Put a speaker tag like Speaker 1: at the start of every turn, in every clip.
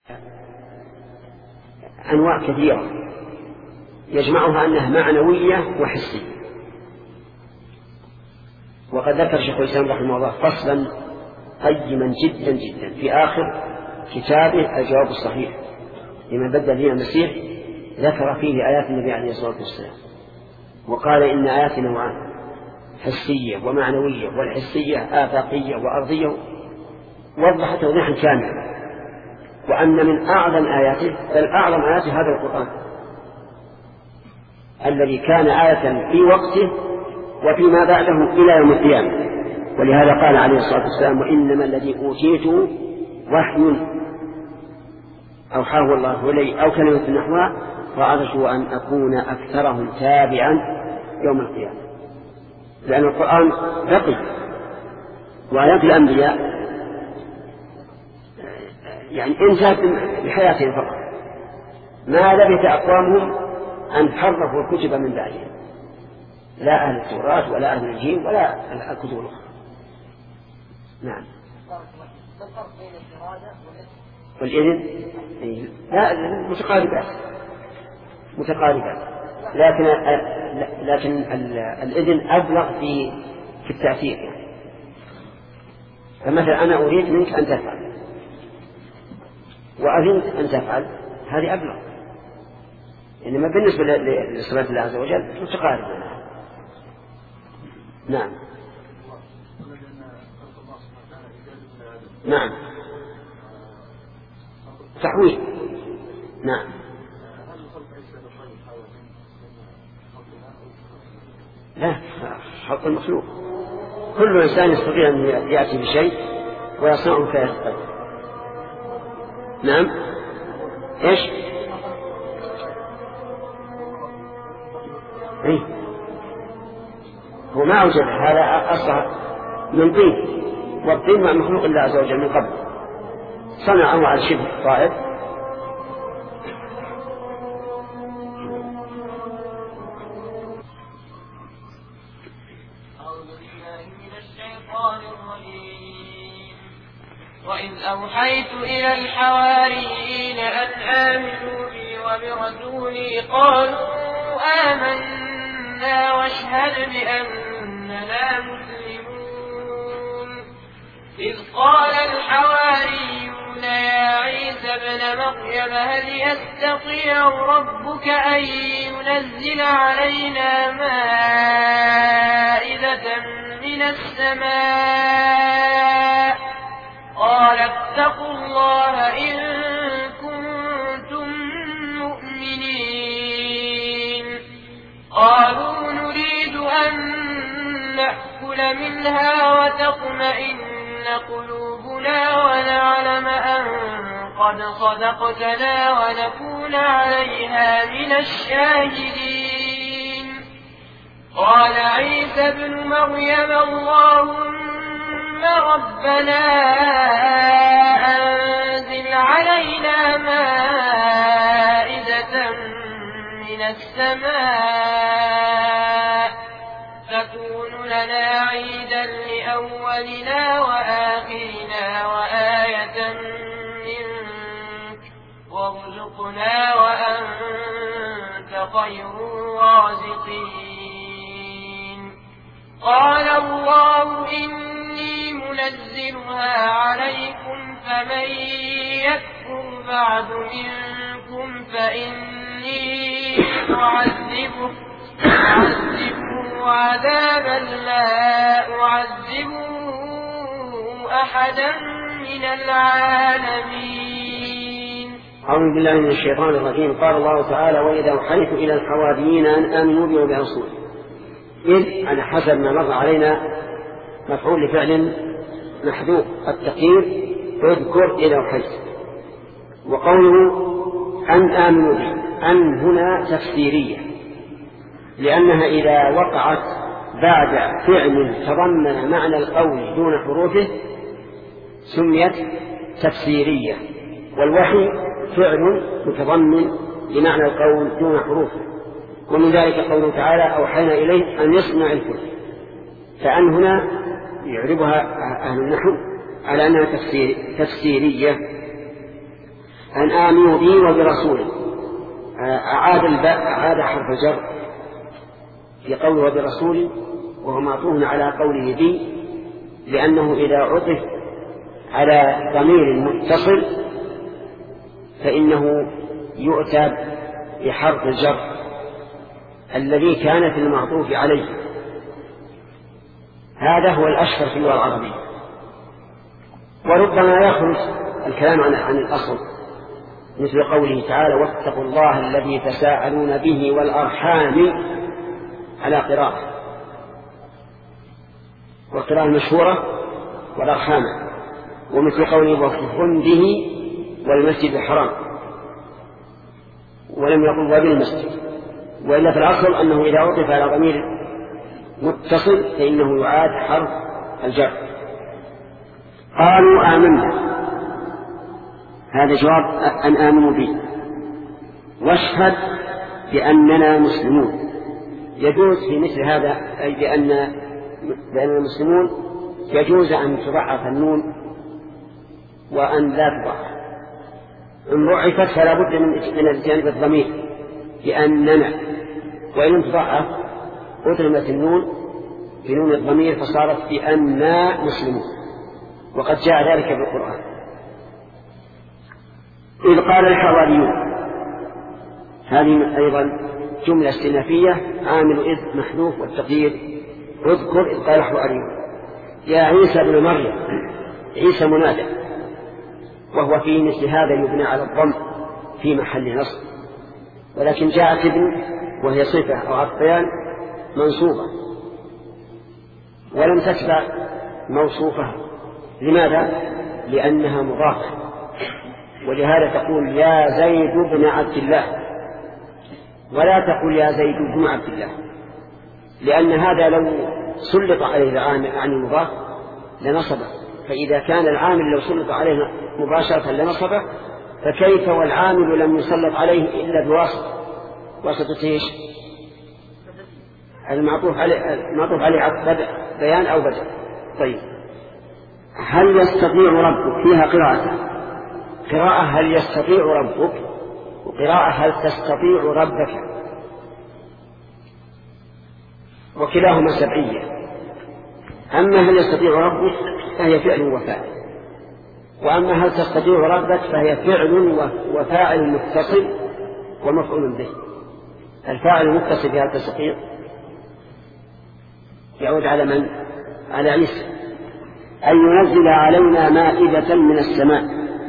Speaker 1: أنواع كثيرة يجمعها أنها معنوية وحسية. وقد ذكر شيخ الإسلام رحمه الله فصلا قيما جدا جدا في آخر كتابه الجواب الصحيح لمن بدل دين المسيح، ذكر فيه آيات النبي عليه الصلاة والسلام وقال إن آيات نوعان، حسية ومعنوية، والحسية آفاقية وأرضية، وضح توضيحا كاملا، وأن من أعظم آياته بل أعظم آياته هذا القرآن الذي كان آية في وقته وفيما بعده إلى يوم القيامة. ولهذا قال عليه الصلاة والسلام وإنما الذي أوتيته وحي أوحاه الله إلي أو كلمة نحوها فأرجو أن أكون أكثرهم تابعا يوم القيامة. لأن القرآن بقي، وآيات الأنبياء يعني انتهت بحياتهم فقط، ما لبث أقوامهم أن حرفوا الكتب من بعدهم، لا أهل التوراة ولا أهل الإنجيل ولا الكتب الأخرى. نعم. والإذن لا متقاربات لكن الإذن أبلغ في التأثير يعني. فمثلا أنا أريد منك أن تفعل وأذنت أن تفعل، هذه أبلغ، إنما بالنسبة لصفات الله عز وجل متقاربة. نعم. نعم. تحويل. نعم. لا، خلق المخلوق، كل إنسان يستطيع أن يأتي بشيء ويصنعه فيستطيع. نعم. إيش؟ إيه؟ هو ما أوجد هذا أصلا من طين، والطين مع مخلوق الله عز وجل من قبل، صنعه على شبه طائر.
Speaker 2: وإذ أوحيت إلى الحواريين أن آمنوا بي وبرسولي قالوا آمنا واشهد بأننا مسلمون. إذ قال الحواريون يا عيسى ابن مريم هل يستطيع ربك أن ينزل علينا مائدة من السماء؟ قال اتقوا الله إن كنتم مؤمنين. قالوا نريد أن نأكل منها وتطمئن قلوبنا ونعلم أن قد صدقتنا ونكون عليها من الشاهدين. قال عيسى ابن مريم اللهم ربنا أنزل علينا مائدة من السماء تكون لنا عيدا لأولنا وآخرنا وآية منك وارزقنا وأنت خير الرازقين. قال الله إني منزلها عليكم فمن يكفر بعد منكم فإني أعذبه عذابا لا أعذبه أحدا من العالمين.
Speaker 1: أعوذ بالله من الشيطان الرجيم. قال الله تعالى وإذا أوحيت إلى الحواريين أن آمنوا بي وبرسولي. إذ على حسب ما مر علينا مفعول لفعل محذوف التقدير اذكر إذا أوحيت. وقوله أن آمنوا بي أن هنا تفسيرية، لأنها إذا وقعت بعد فعل تضمن معنى القول دون حروفه سميت تفسيرية، والوحي فعل متضمن لمعنى القول دون حروفه. ومن ذلك قوله تعالى أوحينا إليه أن يصنع الفلك، فأن هنا يعربها أهل النحو على أنها تفسيرية، أن آمنوا بي وبرسوله. أعاد حرف الجر في قوله وبرسوله، وهو معطوف على قوله بي، لأنه إذا عطف على ضمير متصل فإنه يؤتى بحرف الجر الذي كان في المعطوف عليه. هذا هو الأشهر في اللغة العربية. وربما يخرج الكلام عن الأصل، مثل قوله تعالى واتقوا الله الذي تساءلون به والأرحام على قراءة، والقراءة المشهورة والأرحام، ومثل قوله وكفر به والمسجد الحرام، ولم يقل وبالمسجد. وإلا في الأصل أنه إذا عطف على ضمير متصل فإنه يعاد حرف الجر. قالوا آمنا، هذا جواب أن آمنوا به، واشهد بأننا مسلمون. يجوز في مثل هذا أي بأننا مسلمون يجوز أن تضعف النون وأن لا تضعف. إن ضعفت فلا بد من الاتيان بالضمير بأننا، وإن تضعف أدغمت النون بنون الضمير فصارت بأننا مسلمون، وقد جاء ذلك في القرآن. إذ قال الحواريون، هذه أيضا جملة استئنافية، عامل إذ محذوف، والتقدير اذكر إذ قال الحواريون يا عيسى ابن مريم. عيسى منادى، وهو في مثل هذا يبنى على الضم في محل نصب، ولكن جاءت ابن وهي صفة أو عطيان منصوبة ولم تتبع موصوفها. لماذا؟ لأنها مضافة، ولهذا تقول يا زيد بن عبد الله، ولا تقول يا زيد بن عبد الله، لأن هذا لو سلط عليه العامل عن المضاف لنصبه، فإذا كان العامل لو سلط عليه مباشرة لنصبه، فكيف والعامل لم يسلط عليه إلا بواسطة ايش؟ المعطوف عليه بيان أو بدء. طيب، هل يستطيع ربك؟ فيها قراءة هل يستطيع ربك، وقراءة هل تستطيع ربك، وكلاهما سبعية. أما هل يستطيع ربك فهي فعل وفاعل، وأما هل تستطيع ربك فهي فعل وفاعل متصل ومفعول به. الفاعل المتصل بهل تستطيع يعود على من؟ على عيسى، أن ينزل علينا مائدة من السماء.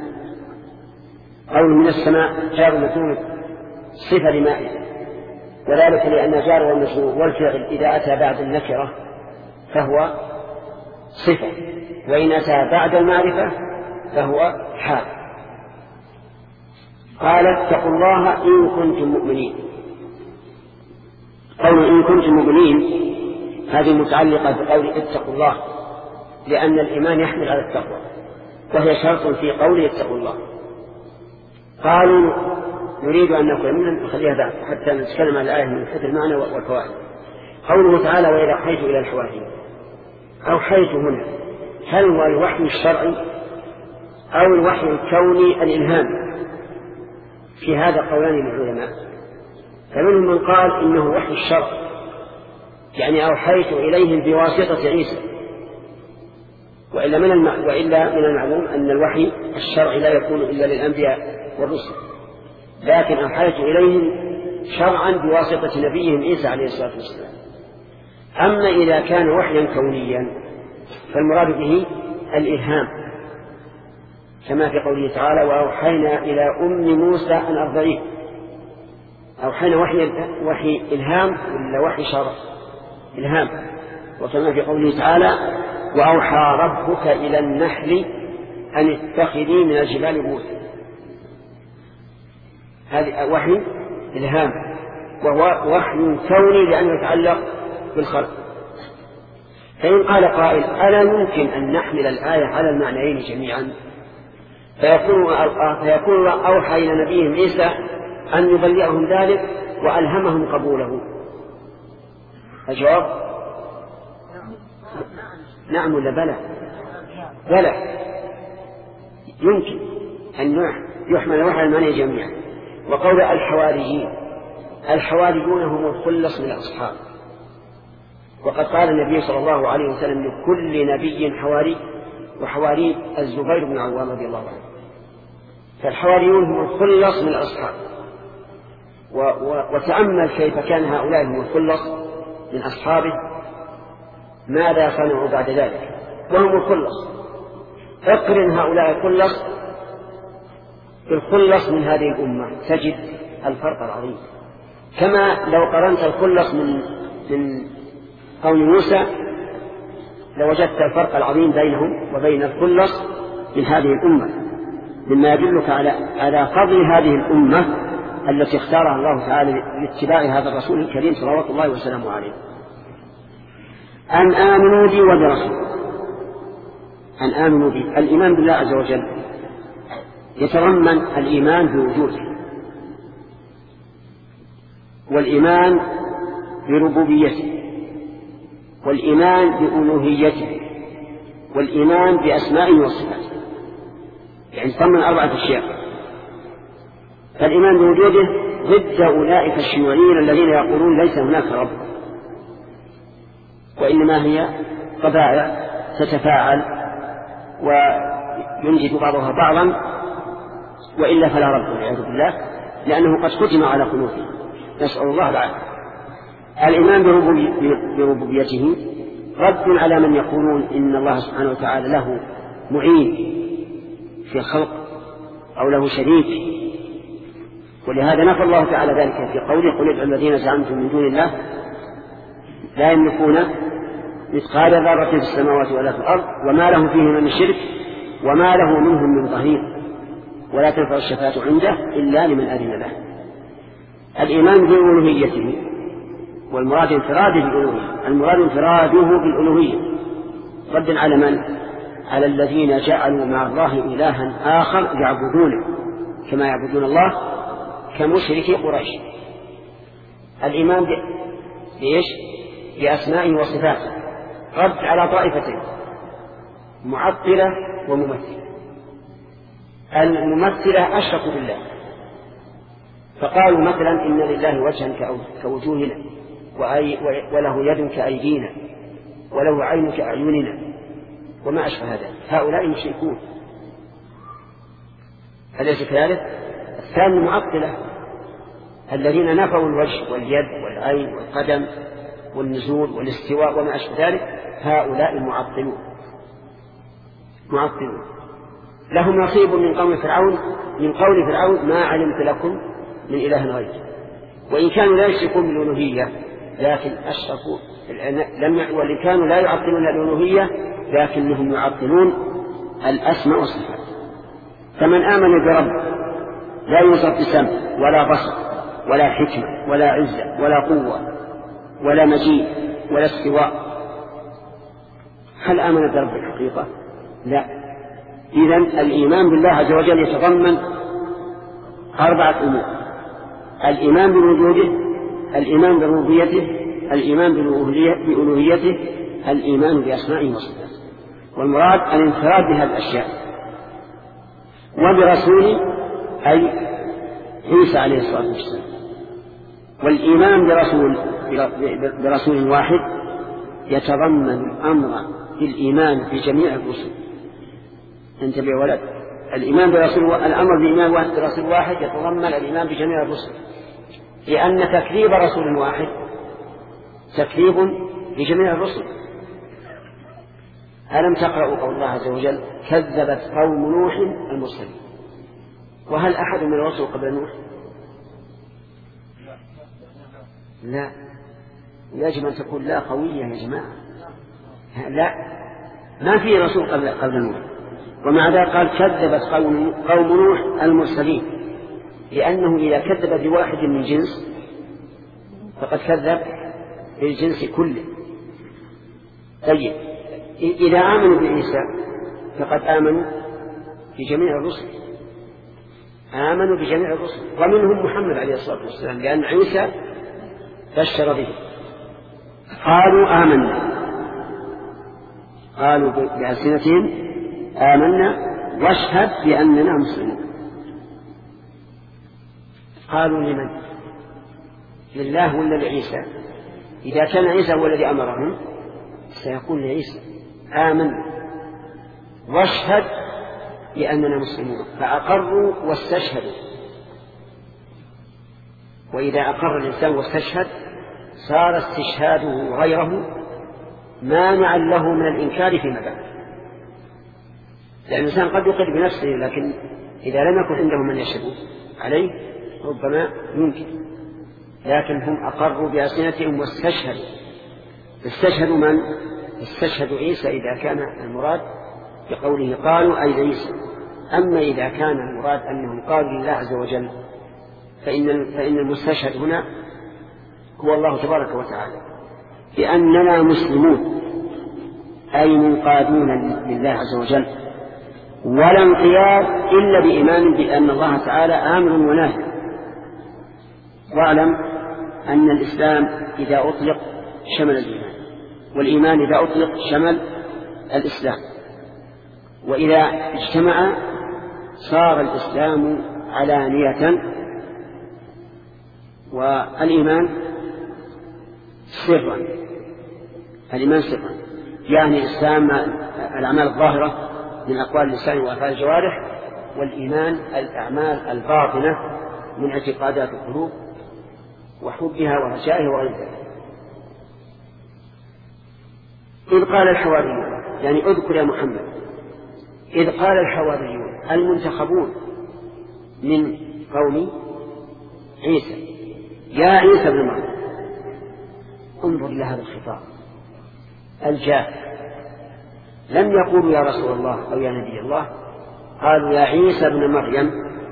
Speaker 1: قول من السماء جار ومجرور صفة لمائدة، وذلك لأن جار والمجرور والفعل إذا أتى بعد النكرة فهو صفة، وإن أتى بعد المعرفة فهو حال. قال اتقوا الله إن كنتم مؤمنين. قول إن كنتم مؤمنين هذه متعلقة بقول اتقوا الله، لأن الإيمان يحمل على التقوى، وهي شرط في قوله اتقوا الله. قالوا نريد أن نكون منهم، نخليها بعد حتى نتكلم عن الآية من حيث المعنى والفوائد. قوله تعالى وإذا أوحيت إلى الحواريين، أوحيت هنا هل هو الوحي الشرعي أو الوحي الكوني الإلهام؟ في هذا قولان للعلماء، فمنهم من قال إنه وحي الشرع، يعني أوحيت إليهم بواسطة عيسى، وإلا من المعلوم أن الوحي الشرعي لا يكون إلا للأنبياء والرسل، لكن أوحيت إليهم شرعا بواسطة نبيهم عيسى عليه الصلاة والسلام. أما إذا كان وحيا كونيا فالمراد به الإلهام، كما في قوله تعالى وأوحينا إلى أم موسى أن أرضعيه. أوحينا وحي إلهام ولا وحي شرع؟ إلهام. وكما في قوله تعالى وأوحى ربك إلى النحل أن اتخذي من الجبال بيوتا. هذا وحي إلهام، وهو وحي كوني لأنه يتعلق بالخلق. فإن قال قائل ألا يمكن أن نحمل الآية على المعنيين جميعا، فيكون أوحى إلى نبيهم عيسى أن يبلغهم ذلك وألهمهم قبوله؟ الجواب نعم ولا بلى؟ بلى، يمكن يحمل الوحي على المعنى جميعا. وقول الحواريين، الحواريون هم الخلص من الأصحاب، وقد قال النبي صلى الله عليه وسلم لكل نبي حواري، وحواري الزبير بن عوام رضي الله عنه. فالحواريون هم الخلص من الأصحاب. وتأمل كيف كان هؤلاء هم الخلص من أصحابه، ماذا صنعوا بعد ذلك وهم الخلص. اقرن هؤلاء الخلص بالخلص من هذه الأمة تجد الفرق العظيم. كما لو قرنت الخلص من قوم موسى لوجدت الفرق العظيم بينهم وبين الخلص من هذه الأمة، مما يدلك على فضل هذه الأمة التي اختارها الله تعالى لاتباع هذا الرسول الكريم صلوات الله وسلامه عليه. أن آمنوا بي وبرسولي. أن آمنوا بي، الإيمان بالله عز وجل يتضمن الإيمان بوجوده، والإيمان بربوبيته، والإيمان بألوهيته، والإيمان بأسمائه وصفاته، يعني ضمن 4 أشياء. فالإيمان بوجوده ضد أولئك الشيوعيين الذين يقولون ليس هناك رب، وإنما هي طبائع تتفاعل وينجد بعضها بعضا، وإلا فلا رب والعياذ بالله، لأنه قد ختم على قلوبهم، نسأل الله العافية. الإيمان بربوبيته رد على من يقولون إن الله سبحانه وتعالى له معين في الخلق أو له شريك، ولهذا نفى الله تعالى ذلك في قوله قل ادعوا الذين زعمتم من دون الله لا يملكون مثقال ذرة في السماوات ولا في الأرض وما لهم فيهما من شرك وما له منهم من ظهير ولا تنفع الشفاعة عنده إلا لمن أذن له. الإيمان بألوهيته، والمراد انفراده بالألوهية، المراد انفراده بالألوهية رد على من؟ على الذين جعلوا مع الله إلها آخر يعبدونه كما يعبدون الله كمشركي قريش. الإيمان بإيش؟ بأسمائه وصفاته رد على طائفتين، معطلة وممثلة. الممثلة أشركوا بالله فقالوا مثلا إن لله وجها كوجوهنا وله يد كأيدينا وله عين كأعيننا وما أشبه هذا، هؤلاء مشركون. أليس كذلك؟ الثاني معطلة الذين نفوا الوجه واليد والعين والقدم والنزول والاستواء وما أشبه ذلك، هؤلاء معطلون لهم نصيب من قول فرعون ما علمت لكم من إله غيره. وإن كانوا لا يشركون بالألوهية لكن أشركوا، وإن كانوا لا يعطلون الألوهية لكنهم يعطلون الأسماء والصفات. فمن آمن برب لا يوصف بسمع ولا بصر ولا حكمة ولا عزة ولا قوة ولا مجيء ولا استواء، هل آمن برب الحقيقة؟ لا. إذن الإيمان بالله عز وجل يتضمن 4 أمور: الإيمان بوجوده، الإيمان بربوبيته، الإيمان بألوهيته، الإيمان بأسمائه وصفاته. والمراد الانفراد بهذه الأشياء. وبرسوله أي عيسى عليه الصلاة والسلام. والإيمان برسول واحد يتضمن الأمر بالإيمان بجميع الرسل. انتبه ولد، الإيمان الأمر بالإيمان برسول واحد يتضمن الإيمان بجميع الرسل، لأن تكذيب رسول واحد تكذيب لجميع الرسل. ألم تقرأوا قول الله عز وجل كذبت قوم نوح المرسلين؟ وهل أحد من الرسل قبل نوح؟ لا. يجب أن تكون لا قوية يا جماعة، لا، ما في رسول قبل نوح. ومع ذلك قال كذبت قوم نوح المرسلين، لأنه إذا كذب بواحد من جنس فقد كذب بالجنس كله. طيب، إذا آمنوا بعيسى فقد آمنوا بجميع الرسل، آمنوا بجميع الرسل، ومنهم محمد عليه الصلاة والسلام، لأن عيسى بشر به. قالوا آمنا، قالوا بألسنتهم آمنا واشهد بأننا مسلمون. قالوا لمن؟ لله ولا لعيسى؟ إذا كان عيسى هو الذي أمرهم سيقول لعيسى آمن واشهد بأننا مسلمون، فأقروا واستشهدوا. وإذا أقر الإنسان واستشهد صار استشهاده غيره مانعا له من الإنكار فيما بعد. لأن الإنسان قد يقر بنفسه، لكن إذا لم يكن عنده من يشهد عليه ربما ينكر. لكن هم أقروا بألسنتهم واستشهدوا. استشهدوا من؟ استشهدوا عيسى إذا كان المراد بقوله قالوا أي عيسى. أما إذا كان المراد أنهم قالوا لله عز وجل فإن المستشهد هنا هو الله تبارك وتعالى، بأننا مسلمون أي منقادون لله عز وجل، ولا انقياد إلا بإيمان بأن الله تعالى آمر وناهي. واعلم أن الإسلام إذا أطلق شمل الإيمان، والإيمان إذا أطلق شمل الإسلام، وإذا اجتمع صار الإسلام علانية والإيمان سرا. الإيمان سرا يعني الإسلام الأعمال الظاهرة من أقوال اللسان وأفعال الجوارح، والإيمان الأعمال الباطنة من اعتقادات القلوب وحبها ورجائها وغير ذلك. إذ قال الحواريون، يعني اذكر يا محمد، إذ قال الحواريون المنتخبون من قوم عيسى يا عيسى ابن مريم. انظر إلى هذا الخطاب الجاف، لم يقولوا يا رسول الله أو يا نبي الله، قالوا يا عيسى ابن مريم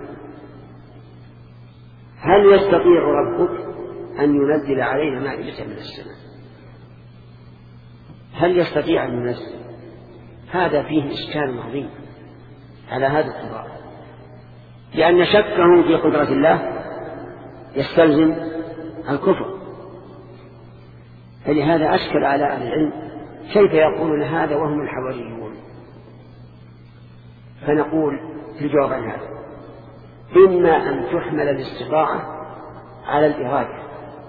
Speaker 1: هل يستطيع ربك أن ينزل علينا مائدة من السماء؟ هل يستطيع أن ينزل؟ هذا فيه إشكال عظيم على هذا الخطاب، لأن شكهم في قدرة الله يستلزم الكفر. فلهذا أشكل على أهل العلم كيف يقولون هذا وهم الحواريون. فنقول في الجواب عن هذا إما أن تحمل الاستطاعة على الإرادة،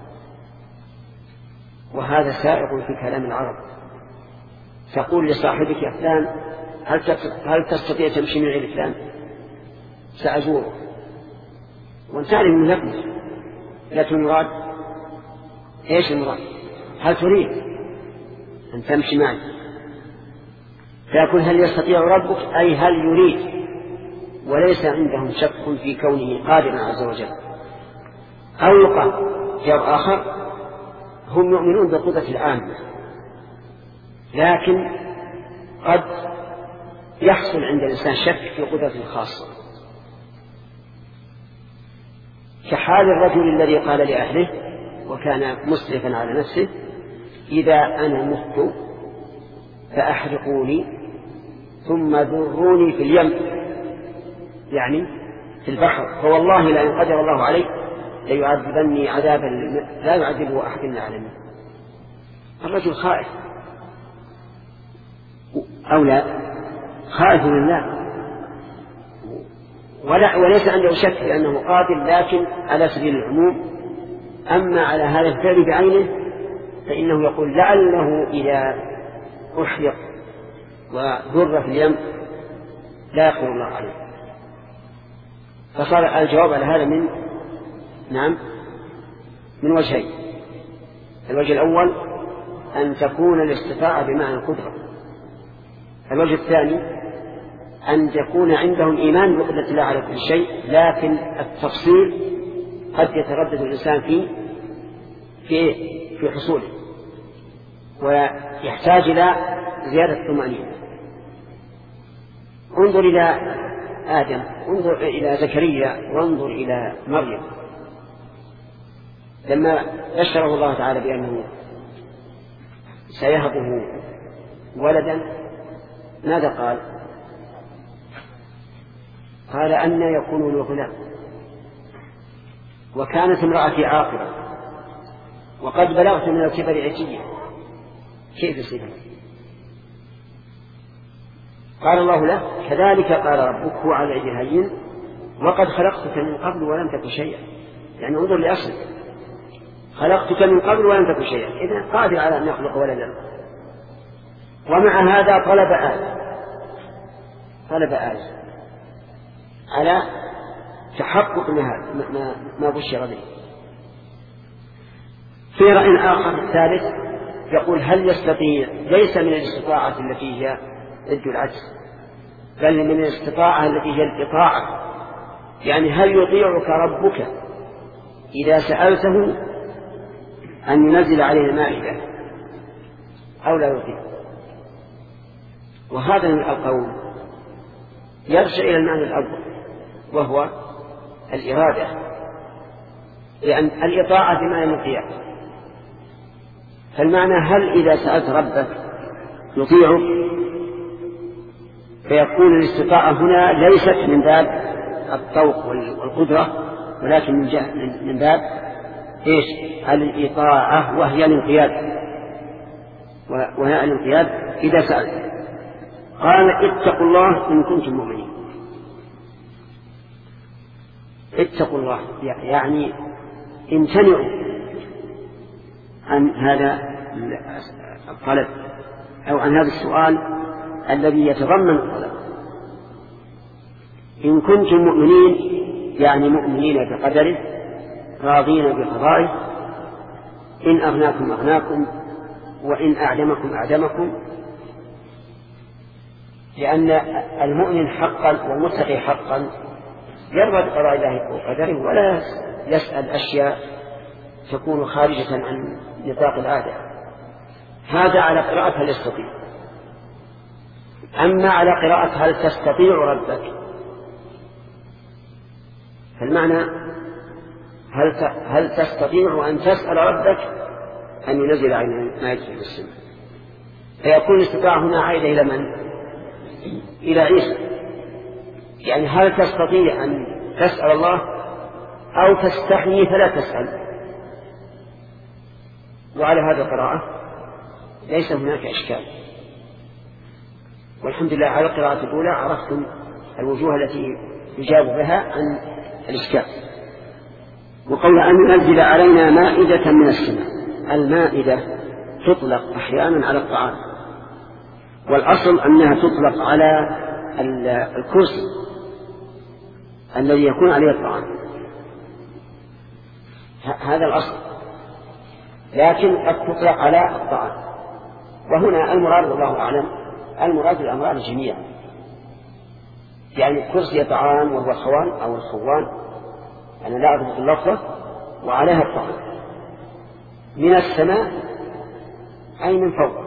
Speaker 1: وهذا سائغ في كلام العرب. تقول لصاحبك يا فلان هل تستطيع تمشي من غير فلان؟ سأزوره، وانت تعرف من لفظه، لكن المراد ايش المراد؟ هل تريد أن تمشي معي؟ فيقول هل يستطيع ربك أي هل يريد، وليس عندهم شك في كونه قادرا عز وجل. أو يقال جواب آخر هم يؤمنون بالقدرة العامة، لكن قد يحصل عند الإنسان شك في قدرة الخاصة، كحال الرجل الذي قال لأهله وكان مسرفا على نفسه إذا أنا مت فأحرقوني ثم ذروني في اليم، يعني في البحر، فوالله لئن قدر الله علي ليعذبني عذابا لا يعذبه أحد من العالمين. الرجل خائف أو لا خائف من الله وليس عنده شك لأنه قادر، لكن على سبيل العموم. أما على هذا الفعل بعينه فإنه يقول لعله إذا أحرق وذر في اليم لا يقول الله عليه. فصار الجواب على هذا من وجهين. الوجه الأول أن تكون الاستطاعة بمعنى القدرة. الوجه الثاني أن تكون عندهم إيمان بقدرة الله على كل شيء، لكن التفصيل قد يتردد الإنسان في حصوله ويحتاج إلى زيادة الطمأنينة. انظر إلى آدم، انظر إلى زكريا، وانظر إلى مريم لما بشره الله تعالى بأنه سيهبه ولدا ماذا قال؟ قال أن يكون له غلام وكانت امرأتي عاقرة وقد بلغت من الكبر عتيا كيف يصير؟ قال الله له كذلك قال ربك هو على الهين وقد خلقتك من قبل ولم تك شيئا. يعني انظر لأصلك، خلقتك من قبل ولم تكن شيئا، إذن قادر على أن يخلق ولدا. ومع هذا طلب آية على تحقق ما بشر به. في رأي آخر الثالث يقول هل يستطيع، ليس من الاستطاعة التي هي ضد العجز، بل من الاستطاعة التي هي الإطاعة، يعني هل يطيعك ربك إذا سألته أن ينزل عليه المائدة أو لا يطيع؟ وهذا من القول يرجع إلى المعنى الأول وهو الإرادة، لأن الإطاعة بمعنى الانقياد. فالمعنى هل إذا سألت ربك يطيعك، فيكون الاستطاعة هنا ليست من باب الطوق والقدرة، ولكن من باب إيش؟ الإطاعة، وهي الانقياد إذا سألت. قال اتقوا الله إن كنتم مؤمنين. اتقوا الله يعني امتنعوا عن هذا الطلب أو عن هذا السؤال الذي يتضمن الطلب. إن كنتم مؤمنين يعني مؤمنين بقدره، راضين بقضائه، إن أغناكم أغناكم وإن أعدمكم أعدمكم، لأن المؤمن حقا والمتقي حقا يرضى بقضاء الله وقدره ولا يسأل أشياء تكون خارجة عن نطاق العادة. هذا على قراءة هل يستطيع. أما على قراءة هل تستطيع ربك، فالمعنى هل تستطيع أن تسأل ربك أن ينزل علينا ما يجري في السماء، فيكون الاستطاعة هنا عائدة إلى من؟ إلى عيسى. يعني هل تستطيع أن تسأل الله أو تستحيي فلا تسأل؟ وعلى هذا القراءة ليس هناك إشكال. والحمد لله على القراءة الأولى عرفتم الوجوه التي يجاب بها عن الإشكال. وقول أن ينزل علينا مائدة من السماء، المائدة تطلق أحيانا على الطعام، والأصل أنها تطلق على الكرسي الذي يكون عليه الطعام، هذا الأصل، لكن قد تطلق على الطعام. وهنا المراد والله أعلم المراد الأمران جميعا، يعني الكرسي طعام وهو الخوان أو الخوان، أنا لا أضبط اللفظة، وعليها الطعام من السماء أي من فوق.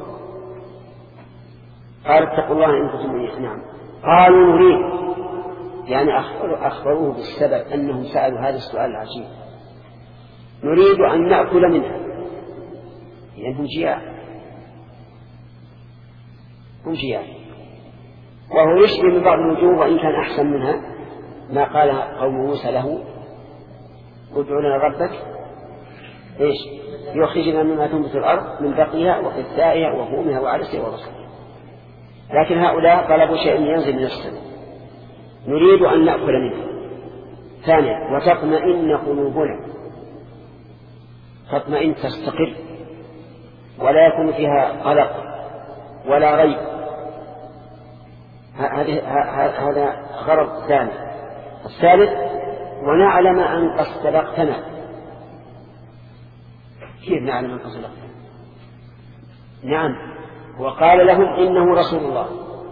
Speaker 1: قال اتقوا الله إن كنتم مؤمنين. نعم. قالوا نريد، يعني أخبروه بالسبب أنهم سألوا هذا السؤال العجيب، نريد أن نأكل منها، لأنهم جياع، هم جياع. وهو يشبه من بعض الوجوه وإن كان أحسن منها ما قال قوم موسى له ادع لنا ربك إيش يخرجنا مما تنبت الأرض من بقلها وقثائها وفومها وعدسها وبصلها. لكن هؤلاء طلبوا شيء ينزل من السماء، نريد أن نأكل منه. ثانيا وتطمئن قلوبنا، تطمئن تستقر ولا يكون فيها قلق ولا ريب، هذا غرض ثاني. الثالث ونعلم أن قد صدقتنا. كيف نعلم أن قد صدقتنا؟ نعم، وقال لهم إنه رسول الله،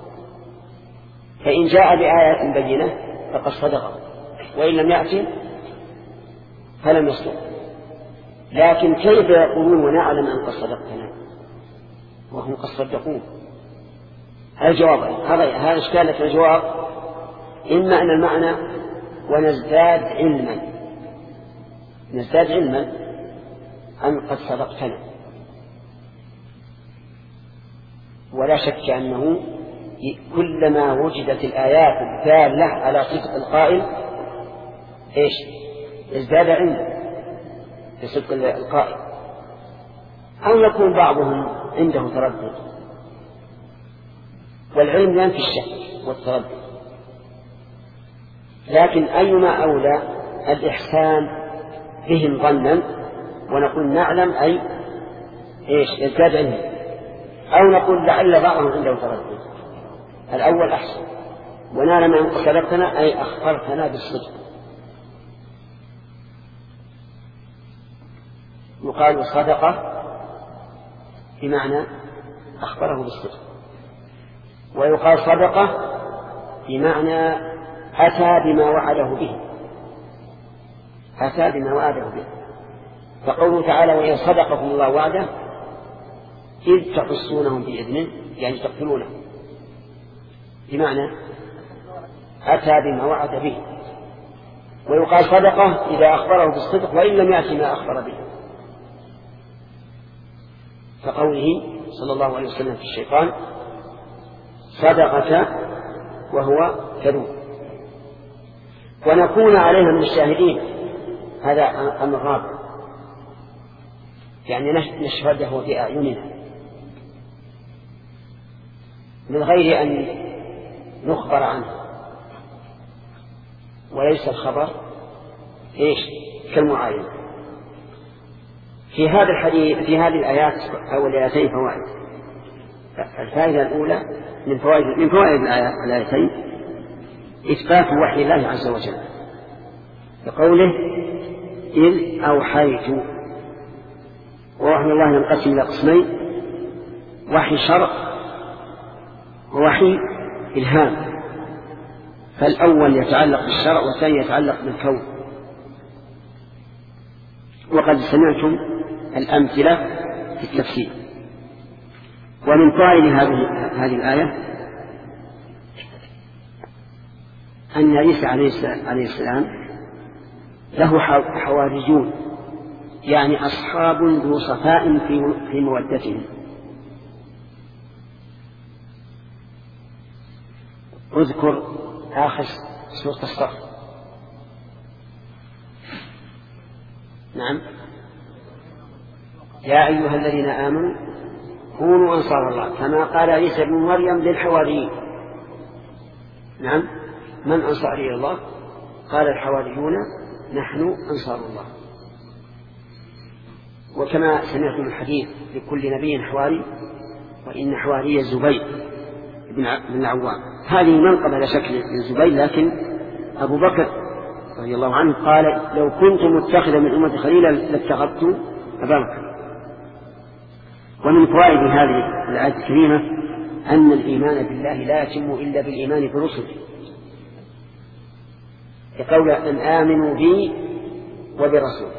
Speaker 1: فإن جاء بآية بينة فقد صدق، وإن لم يأتي فلم يصدق. لكن كيف يقولون ونعلم أن قد صدقتنا وهم قد صدقون؟ الجواب هذا إشكال في الجواب، إما أن المعنى ونزداد علما، نزداد علما أن قد صدقتنا، ولا شك أنه كلما وجدت الآيات الدالة على صدق القائل إيش ازداد علما في صدق القائل، أو يكون بعضهم عنده تردد، والعلم ينفي الشك والتردد. لكن أيما أولى الإحسان بهم ظنا، ونقول نعلم أي إيش يزداد علمه، أو نقول لعل بعضهم عنده تردد. الأول أحسن. ونعلم أن صدقتنا أي أخبرتنا بالصدق. يقال صدقة بمعنى أخبره بالصدق، ويقال صدقة بمعنى أتى بما وعده به، أتى بما وعده به. فقوله تعالى وإن صدقكم الله وعده إذ تحسونهم بإذنه، يعني تقتلونه، بمعنى أتى بما وعد به. ويقال صدقة إذا أخبره بالصدق وإن لم يأتي ما أخبر به، فقوله صلى الله عليه وسلم في الشيطان صدقة وهو كذوب. ونكون عليها من الشاهدين، هذا أمر رابع، يعني نشهده بأعيننا من غير أن نخبر عنه، وليس الخبر إيش كالمعاينة. في هذا الحديث، في هذه الآيات أو الآيتين فوائد. الفائدة الأولى من فوائد الآيتين إثبات وحي الله عز وجل، بقوله إذ أوحيت. ووحي الله ينقسم إلى قسمين: وحي شرع ووحي إلهام. فالأول يتعلق بالشرع والثاني يتعلق بالكون. وقد سمعتم الأمثلة في التفسير. ومن فوائد هذه الآية أن عيسى عليه السلام له حواريون، يعني أصحاب ذو صفاء في مودتهم. اذكر آخر سورة الصف. نعم: يا أيها الذين آمنوا كونوا أنصار الله كما قال عيسى بن مريم للحواريين. نعم: من أنصاري إلى الله؟ قال الحواريون نحن أنصار الله. وكما سمعتم الحديث لكل نبي حواري، وإن حواري الزبير بن العوام. هذه منقبة لا شك للزبير، لكن أبو بكر رضي الله عنه قال لو كنت متخذا من أمتي خليلا لاتخذت أبا بكر. ومن فوائد هذه الآية الكريمة أن الإيمان بالله لا يتم إلا بالإيمان برسله، يقول أن آمنوا بي وبرسوله.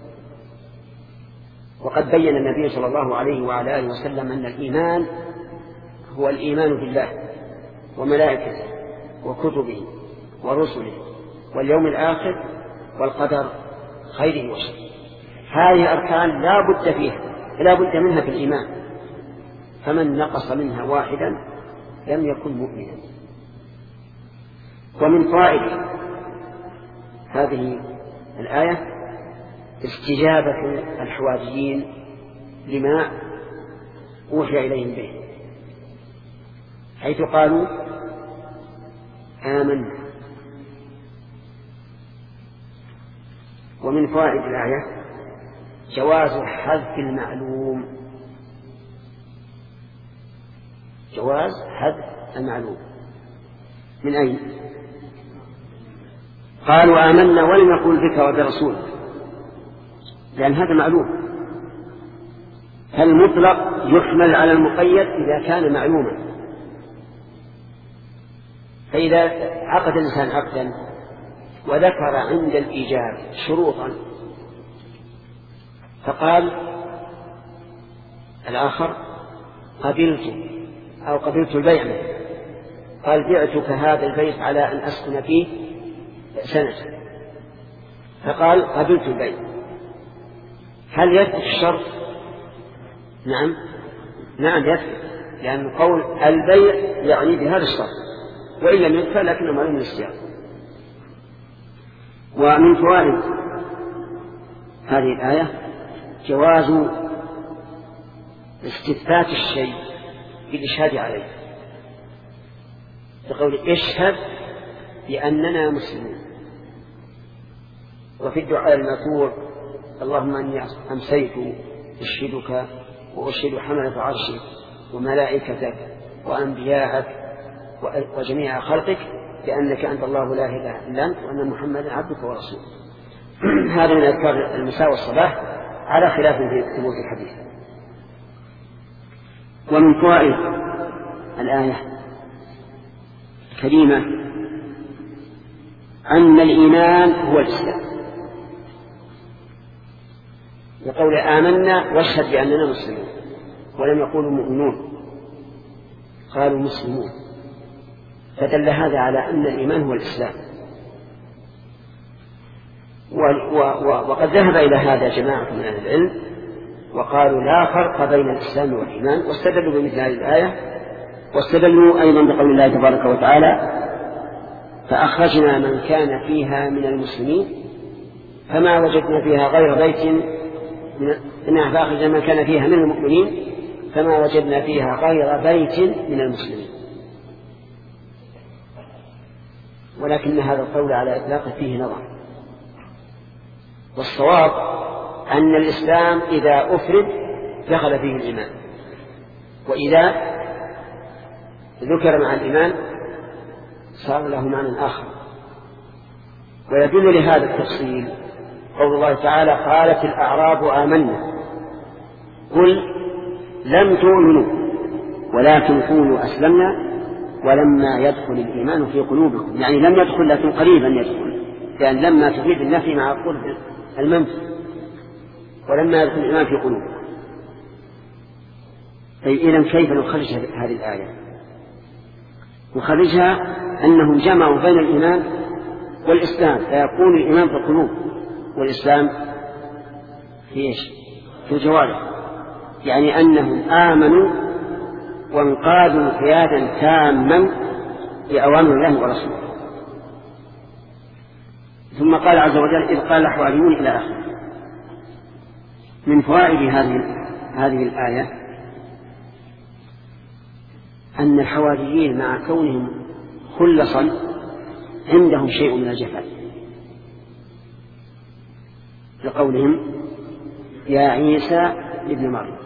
Speaker 1: وقد بين النبي صلى الله عليه وعلى آله وسلم أن الإيمان هو الإيمان بالله وملائكته وكتبه ورسله واليوم الآخر والقدر خيره وشره. هذه أركان لا بد منها في الإيمان، فمن نقص منها واحدا لم يكن مؤمنا. ومن فوائد هذه الآية استجابة الحواريين لما أوحي إليهم به، حيث قالوا آمنا. ومن فوائد الآية جواز حذف المعلوم، جواز حذف المعلوم. من أين؟ قالوا آمنا ولم نقل بك وبرسولك، لأن هذا معلوم. فالمطلق يحمل على المقيد إذا كان معلوما. فإذا عقد الإنسان عقدا وذكر عند الإيجاب شروطا، فقال الآخر قبلت أو قبلت البيع، قال بعتك هذا البيت على أن أسكن فيه سنة، فقال قبلت البيع، هل يثبت الشرط؟ نعم يثبت، لأن قول البيع يعني بهذا الشرط، وإن لم يدفع لكنه معلوم الاشتراط. ومن فوائد هذه الآية جواز استثبات الشيء بالإشهاد عليه، بقول اشهد بأننا مسلمون. وفي الدعاء المأثور اللهم أني أمسيت أشهدك وأشهد حملة عرشك وملائكتك وأنبياءك وجميع خلقك بأنك أنت الله لا إله إلا أنت وأن محمدا عبدك ورسولك. هذا من أذكار المساء والصباح على خلاف في ثبوت الحديث. ومن فوائد الآية الكريمة أن الإيمان هو الإسلام، يقول آمنا واشهد بأننا مسلمون، ولم يقولوا مؤمنون، قالوا مسلمون، فدل هذا على أن الإيمان هو الإسلام. وقد ذهب إلى هذا جماعة من أهل العلم وقالوا لا فرق بين الإسلام والإيمان، واستدلوا بمثل هذه الآية، واستدلوا أيضا بقول الله تبارك وتعالى فأخرجنا من كان فيها من المسلمين فما وجدنا فيها غير بيت فأخرجنا من كان فيها من المؤمنين فما وجدنا فيها غير بيت من المسلمين. ولكن هذا القول على إطلاقه فيه نظر، والصواب أن الإسلام إذا أفرد دخل فيه الإيمان، وإذا ذكر مع الإيمان صار له معنى آخر. ويدل لهذا التفصيل قول الله تعالى قالت الأعراب آمنا قل لم تؤمنوا ولكن قولوا أسلمنا ولما يدخل الإيمان في قلوبكم، يعني لم يدخل لكن قريبا يدخل، لأن لما تفيد النفي مع قرب المنفي، ولما يدخل الإيمان في قلوبكم. إذن كيف نخرج هذه الآية؟ نخرجها أنهم جمعوا بين الإيمان والإسلام، فيكون الإيمان في القلوب والإسلام في إيش؟ في الجوارح، يعني أنهم آمنوا وانقادوا انقيادا تاما لأوامر الله ورسوله. ثم قال عز وجل إذ قال الحواريون إلى آخره. من فوائد هذه الآية أن الحواريين مع كونهم خلصا عندهم شيء من الجفاء، لقولهم يا عيسى ابن مريم.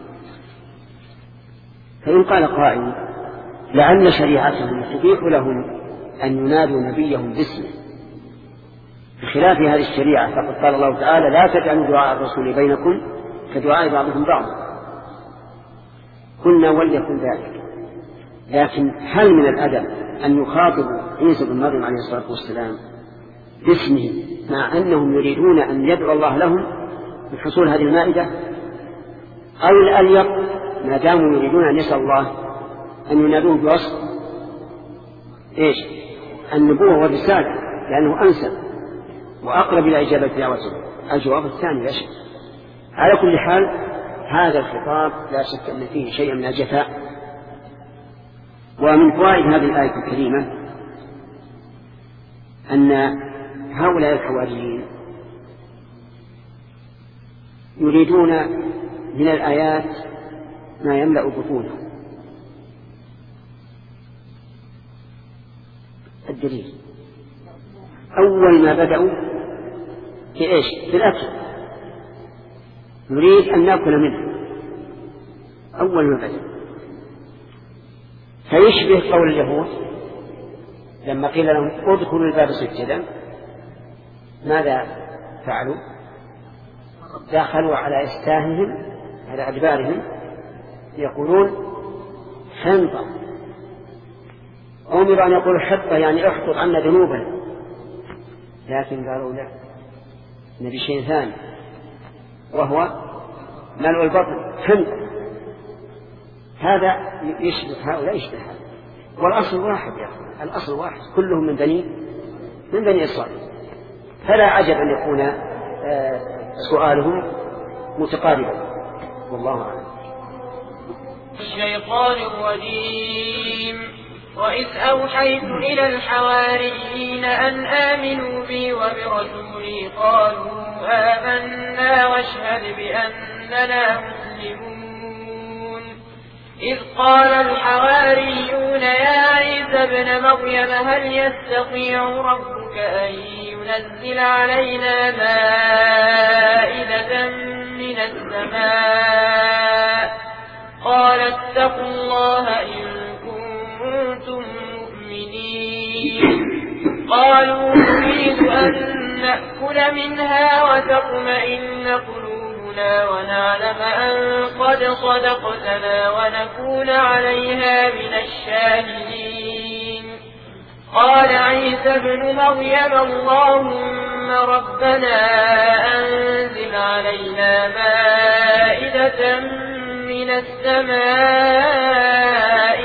Speaker 1: فإن قال قائل لعل شريعتهم تبيح لهم أن ينادوا نبيهم باسمه بخلاف هذه الشريعة، فقد قال الله تعالى لا تجعلوا دعاء الرسول بينكم كدعاء بعضكم بعضا، قلنا وليكن ذلك. لكن هل من الأدب أن يخاطب عيسى بن مريم عليه الصلاة والسلام باسمه مع أنهم يريدون أن يدعو الله لهم بحصول هذه المائدة؟ أو الأليق ما داموا يريدون أن يسأل الله أن ينادوه بوصف إيش؟ النبوة والرسالة، لأنه أنسب وأقرب إلى إجابة دعوته. الجواب الثاني لا شك. على كل حال هذا الخطاب لا شك أن فيه شيء من الجفاء. ومن فوائد هذه الآية الكريمة أن هؤلاء الحواريين يريدون من الآيات ما يملأ بطونهم. الدليل أول ما بدأوا في إيش؟ في الأكل، نريد أن نأكل منه أول ما بدأوا، فيشبه قول اليهود لما قيل لهم ادخلوا الباب سجدا ماذا فعلوا؟ دخلوا على إستاههم على أدبارهم يقولون حنطة، أمروا أن يقولوا حطة يعني احطط عنا ذنوبنا، لكن قالوا لا، نبي شيء ثاني وهو ملء البطن حنطة. هذا يشبه هؤلاء يشبه هذا، والأصل واحد يا أخي، الأصل واحد كلهم من بني إسرائيل، فلا عجب أن يكون سؤالهم متقاربا. والله أعلم.
Speaker 2: الشيطان الرجيم. وإذ أوحيت إلى الحواريين أن آمنوا بي وبرسولي قالوا آمنا واشهد بأننا مسلمون. إذ قال الحواريون يا عيسى ابن مريم هل يستطيع ربك أن ينزل علينا مائدة من السماء قال اتقوا الله إن كنتم مؤمنين قالوا نريد أن نأكل منها وتطمئن قلوبنا ونعلم أن قد صدقتنا ونكون عليها من الشاهدين قال عيسى ابن مريم اللهم ربنا أنزل علينا مائدة من السماء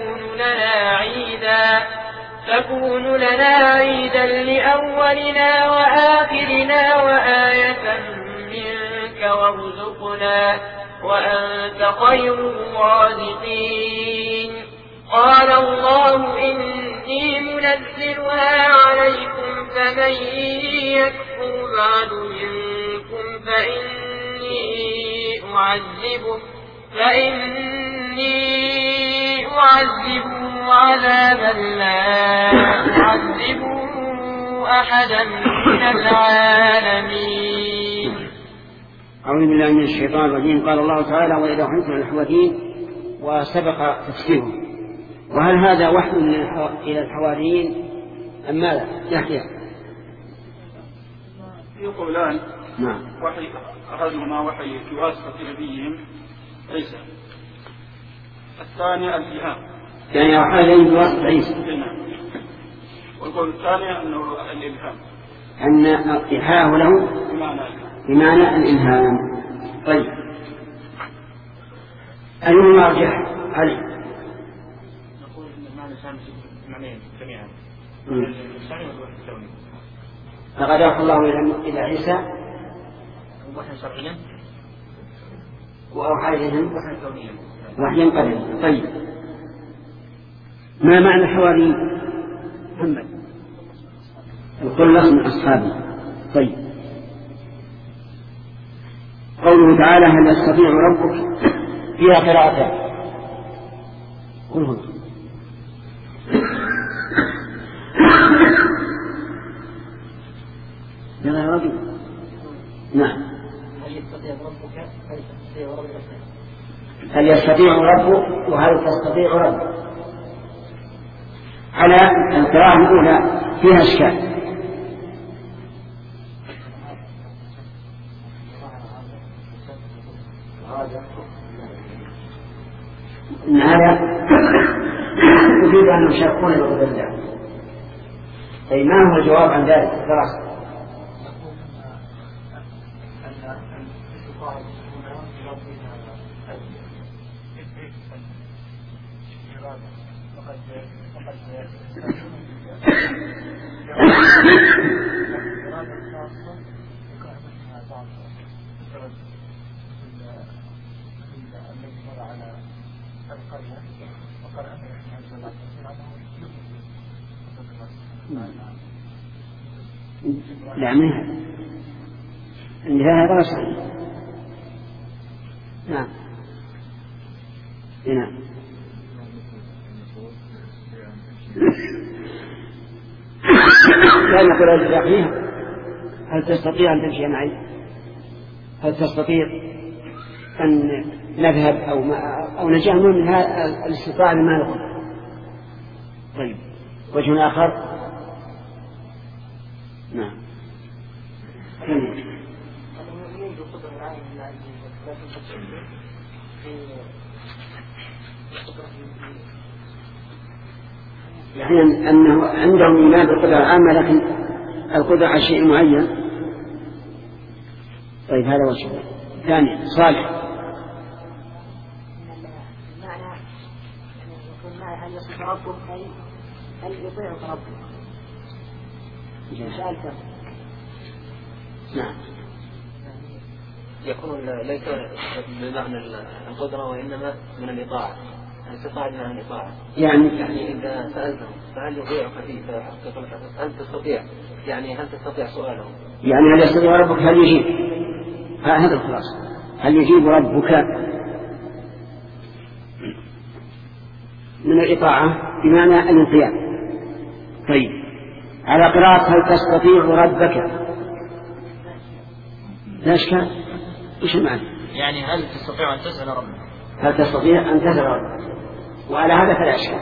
Speaker 2: تكون لنا عيدا لأولنا وآخرنا وآية منك وارزقنا وأنت خير الرازقين قال الله إني منزلها عليكم فمن يكفر بعد منكم فإني أعذبه عذابا لا أعذبه أحدا من العالمين.
Speaker 1: أعوذ بالله من الشيطان الرجيم. قال الله تعالى وإذا حنتم الحواريين وسبق تفسيره. وهل هذا وحي إلى الحواريين أم ماذا؟ يحيى
Speaker 3: في قولان.
Speaker 1: نعم.
Speaker 3: وحي أحدهما وحي بواسطة نبيهم عيسى، الثاني الإلهام
Speaker 1: يعني أوحى إليه بواسطة عيسى.
Speaker 3: والقول الثاني أنه الإلهام،
Speaker 1: أن إيحاءه له بمعنى الإلهام. طيب أيهما أرجح علي؟
Speaker 4: نقول أن المعنى الثاني معنيين جميعا.
Speaker 1: لقد أوحى الله إلى عيسى
Speaker 4: وحيا شرعيا
Speaker 1: وأوحى إليهم
Speaker 4: وحيا كونيا
Speaker 1: وحيا قدريا. طيب ما معنى الحواري محمد؟ الخلص من أصحابه. طيب قوله تعالى هل يستطيع ربك فيها قراءتان قل هنا يا رجل. نعم. هل يستطيع ربك وهل تستطيع ربك؟ على القراءة الأولى فيها إشكال. إن هذا يريد أن يشاركون بقدر الله. طيب ما هو الجواب عن ذلك؟ دراسة لا منها انتهى دراسة. نعم. نعم. لا نقول أجزاء فيها. هل تستطيع أن تمشي معي؟ هل تستطيع أن نذهب أو نجعل من هذا الاستطاعة لما نقول؟ طيب وجه آخر. نعم. يعني أنه عندهم إيمان بالقدرة العامة لكن القدرة على شيء معين. طيب هذا وجه ثاني. صالح.
Speaker 5: هل يصف ربك أي هل يطيعك ربك؟ سألته.
Speaker 1: نعم.
Speaker 4: يكون ليس بمعنى القدرة وإنما من الإطاعة. الاستطاعة بمعنى الإطاعة. يعني إذا سألتهم فهل يطيعك فيه هل تستطيع؟ يعني هل تستطيع سؤاله؟
Speaker 1: يعني هل يستطيع ربك هل يجيب؟ هذا الخلاص. هل يجيب ربك من الإطاعة بمعنى الانقياد. طيب على قراءة هل تستطيع ربك لا إشكال. إيش المعنى؟
Speaker 6: يعني هل تستطيع أن تسأل ربك؟
Speaker 1: هل تستطيع أن تسأل ربك، وعلى هذا فلا إشكال.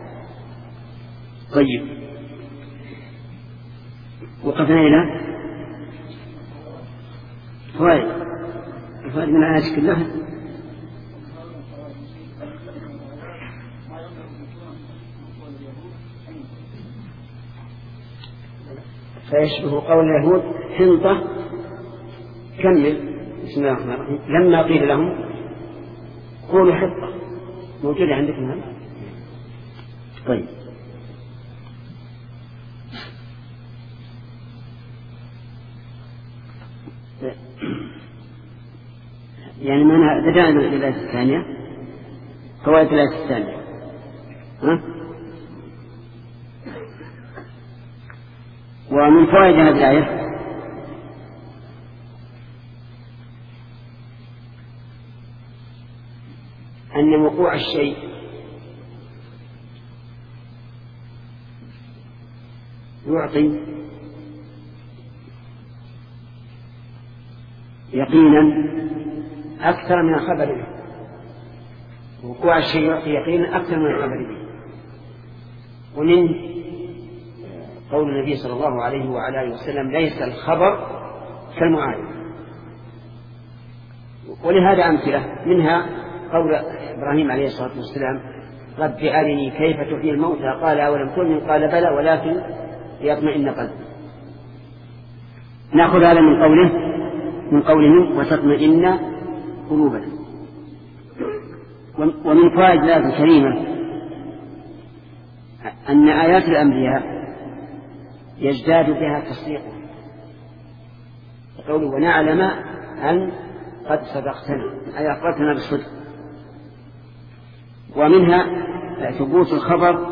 Speaker 1: طيب وقفنا إلى فوائد من الآيات كلها. فيشبه قول اليهود حنطة. كمل. بسم الله الرحمن الرحيم. لما قيل لهم قولوا حنطة. موجودة عندكم هذا؟ طيب يعني ما بدأنا الآية الثانية. فوائد الآية الثانية ومن فوائد هذه الآية أن وقوع الشيء يعطي يقينا أكثر من الخبر به. وقوع الشيء يعطي يقينا أكثر من الخبر به. ومن قول النبي صلى الله عليه وعلى آله وسلم ليس الخبر كالمعاينة. ولهذا أمثلة منها قول إبراهيم عليه الصلاة والسلام رب أرني كيف تحيي الموتى قال أولم تؤمن قال بلى ولكن ليطمئن قلبي. نأخذ هذا من قوله وتطمئن قلوبنا. ومن فوائد الآية الكريمة أن آيات الأنبياء يزداد بها تصديقا. يقول ونعلم أن قد صدقتنا أي أخبرتنا بالصدق. ومنها ثبوت الخبر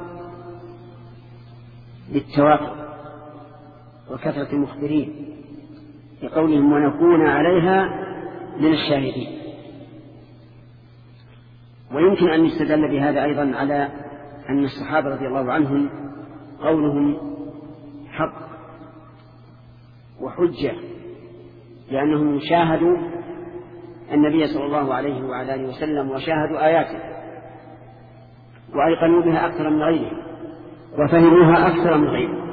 Speaker 1: بالتواتر وكثرة المخبرين لقولهم ونكون عليها من الشاهدين. ويمكن أن يستدل بهذا أيضا على أن الصحابة رضي الله عنهم قولهم حق وحجة لأنهم شاهدوا النبي صلى الله عليه وعلى آله وسلم وشاهدوا آياته وأيقنوا بها أكثر من غيرهم وفهموها أكثر من غيرهم.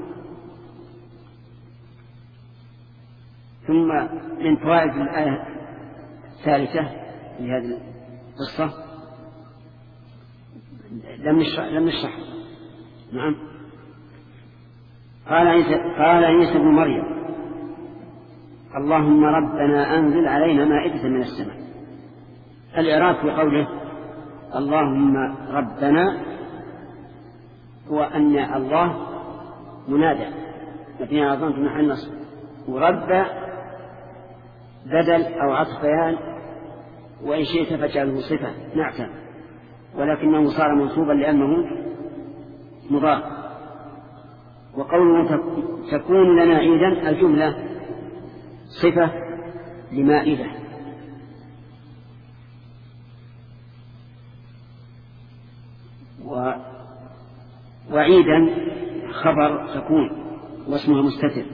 Speaker 1: ثم من فوائد الآية الثالثة في هذه القصة لم نشرح. نعم. قال عيسى ابن مريم اللهم ربنا أنزل علينا مائدة من السماء. الإعراب في قوله اللهم ربنا هو أن الله منادى مبني على ضمة في محل نصب، ورب بدل أو عطف بيان، وإن شئت فجعله صفة نعتا، ولكنه صار منصوبا لأنه مضاف. وقوله تكون لنا عيدا الجملة صفة لمائدة. وعيدا خبر تكون واسمها مستتر.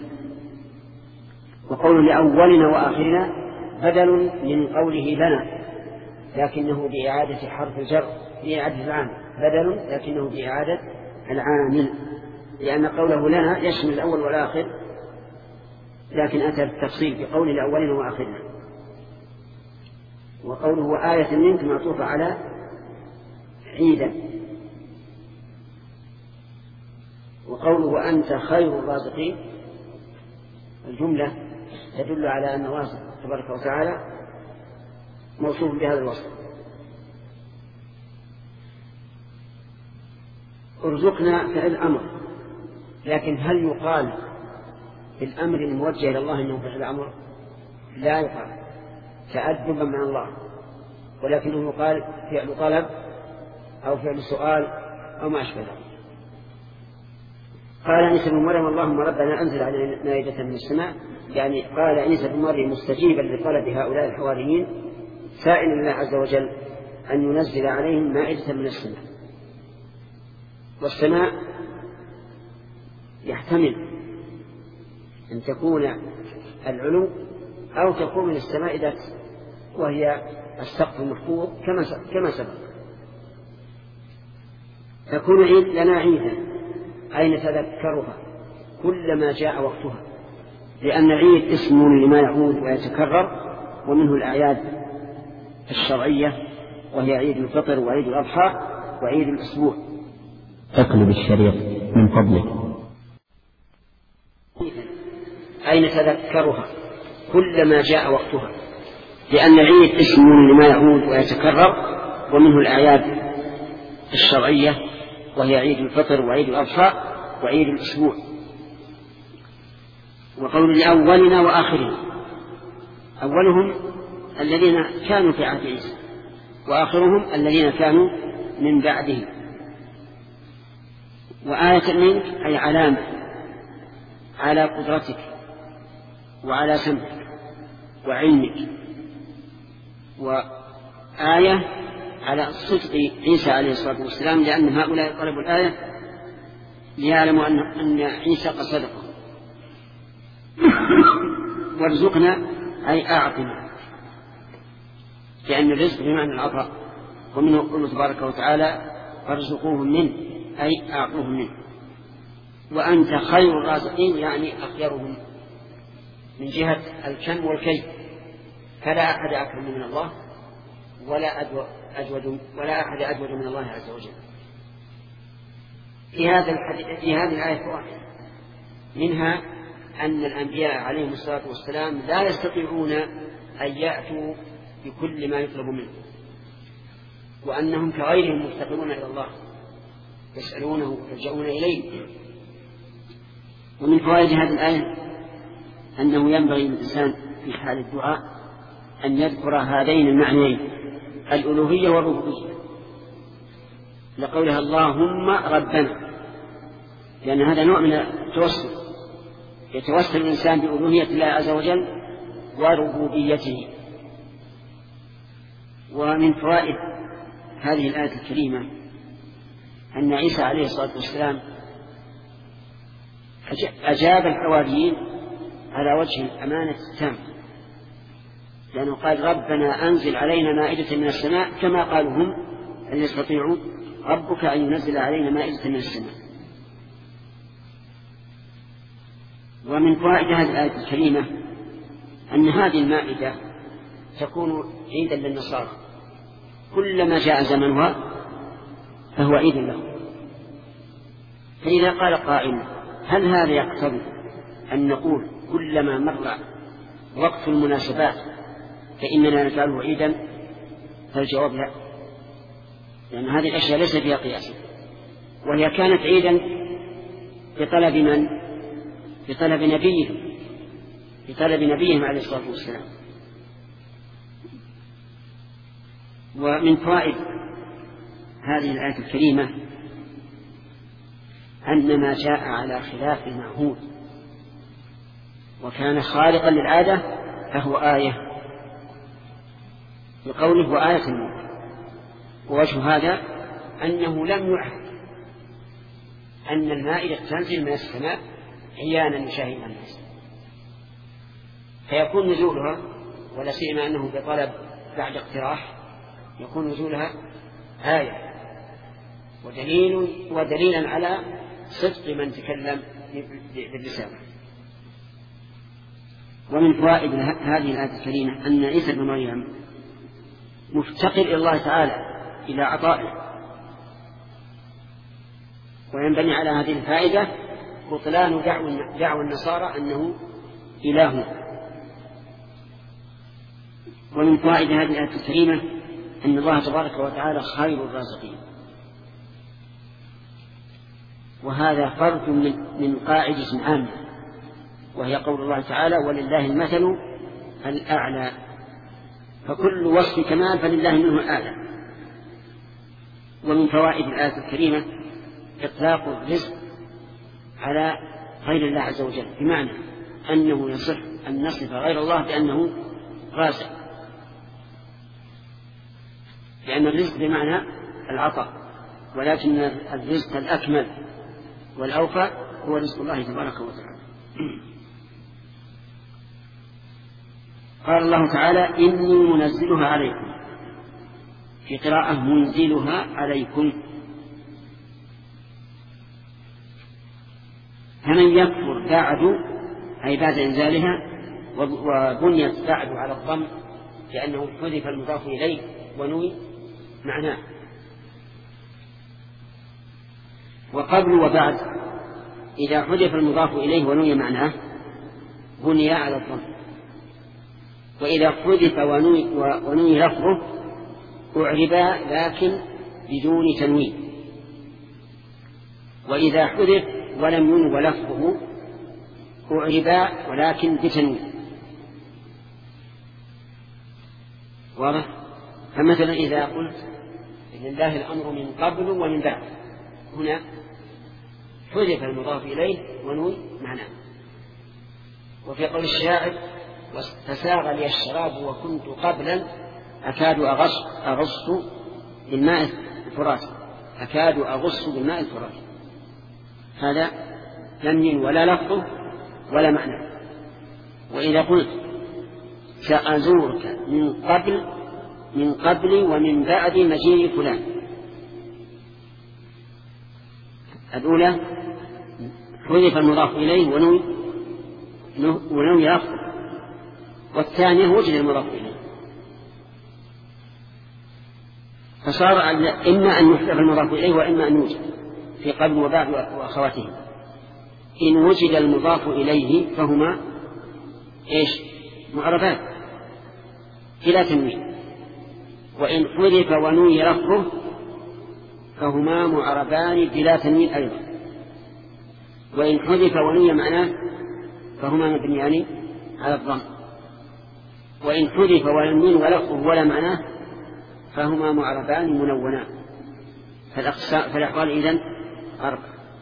Speaker 1: وقول لأولنا وآخرنا بدل من قوله لنا لكنه بإعادة حرف الجر بإعادة العامل، بدل لكنه بإعادة العامل، لأن قوله لنا يشمل الأول والآخر، لكن أتى التفصيل بقول لأولنا وآخرنا. وقوله آية منك معطوفة على عيدا. وقوله أنت خير الرازقين الجملة تدل على أن الله تبارك وتعالى موصوف بهذا الوصف. ارزقنا فعل أمر، لكن هل يقال بالأمر الموجه إلى الله إنه فعل أمر؟ لا يقال تأدبا من الله، ولكنه يقال فعل طلب أو فعل سؤال أو ما أشبه ذلك. قال عيسى بن مريم اللهم ربنا أنزل علينا مائدة من السماء، يعني قال عيسى بن مريم مستجيبا لطلب هؤلاء الحواريين سائلا الله عز وجل أن ينزل عليهم مائدة من السماء. والسماء يحتمل أن تكون العلو أو تكون من السماء ذات وهي السقف المحفوظ كما سبق. تكون عيد لنا عيدا أي نتذكرها كلما جاء وقتها، لأن العيد اسم لما يعود ويتكرر، ومنه الأعياد الشرعية وهي عيد الفطر وعيد الأضحى وعيد الأسبوع.
Speaker 7: اقلب الشريط من فضلك.
Speaker 1: أي نتذكرها كلما جاء وقتها، لأن العيد اسم لما يعود ويتكرر، ومنه الأعياد الشرعية وهي عيد الفطر وعيد الأضحى وعيد الأسبوع. وقول لأولنا وآخرنا، أولهم الذين كانوا في عهد عيسى، وآخرهم الذين كانوا من بعده. وآية منك أي علامة على قدرتك وعلى سمعك وعلمك، وآية على صدق عيسى عليه الصلاة والسلام، لأن هؤلاء طلبوا الآية ليعلموا أن عيسى قد صدقه. وارزقنا أي أعطنا، لأن الرزق بمعنى العطاء، ومنه قوله تبارك وتعالى فارزقوهم منه أي أعطوهم منه. وأنت خير الرازقين يعني أخيرهم من جهة الكم والكيف، فلا أحد أكرم من الله ولا أحد أجود من الله عز وجل. في هذه الآية فوائد، منها أن الأنبياء عليهم الصلاة والسلام لا يستطيعون أن يأتوا بكل ما يطلب منهم، وأنهم كغيرهم مفتقرون إلى الله يسألونه ويلجؤون إليه. ومن فوائد هذه الآية أنه ينبغي للإنسان في حال الدعاء أن يذكر هذين المعنيين الألوهية والربوبية، لقولها اللهم ربنا، لأن هذا نوع من التوسل، يتوسل الإنسان بألوهية الله عز وجل وربوبيته. ومن فوائد هذه الآية الكريمة أن عيسى عليه الصلاة والسلام أجاب الحواريين على وجه الأمانة التام، لأنه قال ربنا أنزل علينا مائدة من السماء، كما قالوا هم أن يستطيعوا ربك أن ينزل علينا مائدة من السماء. ومن فوائد هذه الآية الكريمة أن هذه المائدة تكون عيدا للنصارى، كلما جاء زمنها فهو عيد له. فإذا قال قائل هل هذا يقتضي أن نقول كلما مر وقت المناسبات فإننا نجعله عيدا؟ فالجواب لا، لأن هذه الأشياء ليس فيها قياس، وهي كانت عيدا بطلب من؟ بطلب نبيهم عليه الصلاة والسلام. ومن فوائد هذه الآية الكريمة أن ما جاء على خلاف المعهود وكان خارقا للعادة فهو آية، بقوله وآية الملك. ووجه هذا أنه لم يعهد أن المائدة تنزل من السماء عيانا يشاهدها الناس، فيكون نزولها، ولا سيما أنه بطلب بعد اقتراح، يكون نزولها آية ودليلا على صدق من تكلم بالرسالة. ومن فوائد هذه الآية الكريمة أن عيسى بن مريم مفتقر إلى الله تعالى إلى عطائه، وينبني على هذه الفائدة بطلان دعوى النصارى أنه إله. ومن فوائد هذه الآية الكريمة أن الله تبارك وتعالى خير الرازقين، وهذا فرد من قاعدة عامة، وهي قول الله تعالى ولله المثل الأعلى، فكل وصف كمال فلله منه الأعلى. ومن فوائد الآية الكريمة إطلاق الرزق على غير الله عز وجل، بمعنى أنه يصح أن نصف غير الله بأنه رازق، لأن الرزق بمعنى العطاء، ولكن الرزق الأكمل والأوفى هو رزق الله تبارك وتعالى. قال الله تعالى إني منزلها عليكم، في قراءة منزلها عليكم. فمن يكفر بعد أي بعد إنزالها، وبنيت بعد على الضم لأنه حذف المضاف إليه ونوي معناه، وقبل وبعد إذا حذف المضاف إليه ونوي معناه بني على الضم، وإذا حذف ونوي لفظه أعرب لكن بدون تنوين، وإذا حذف ولم ينو لفظه أعرب ولكن بتنوين. واضح؟ فمثلا إذا قلت لله الأمر من قبل ومن بعد، هنا حذف المضاف إليه ونوي معناه. وفي قول الشاعر فساغ لي الشراب وكنت قبلا أكاد أغص بالماء الفرات، أكاد أغص بالماء الفرات، هذا لم ين ولا لفظه ولا معنى. وإذا قلت سأزورك من قبل ومن بعد مجيء فلان، الأولى حذف المضاف إليه ونوي لفظه، والثانية وجد المضاف إليه، فصار إما أن يحذف المضاف إليه وإما أن يوجد في قبل وبعد وأخواتهم. إن وجد المضاف إليه فهما معربات بلا تنوين، وإن حذف ونوي لفظه فهما معربان بلا تنوين أيضا، وإن حذف ونوي معناه فهما مبنيان على الضم، وإن حذف ولم ينو لفظه ولا معناه فهما معربان منونان. فالأحوال إذن أربع.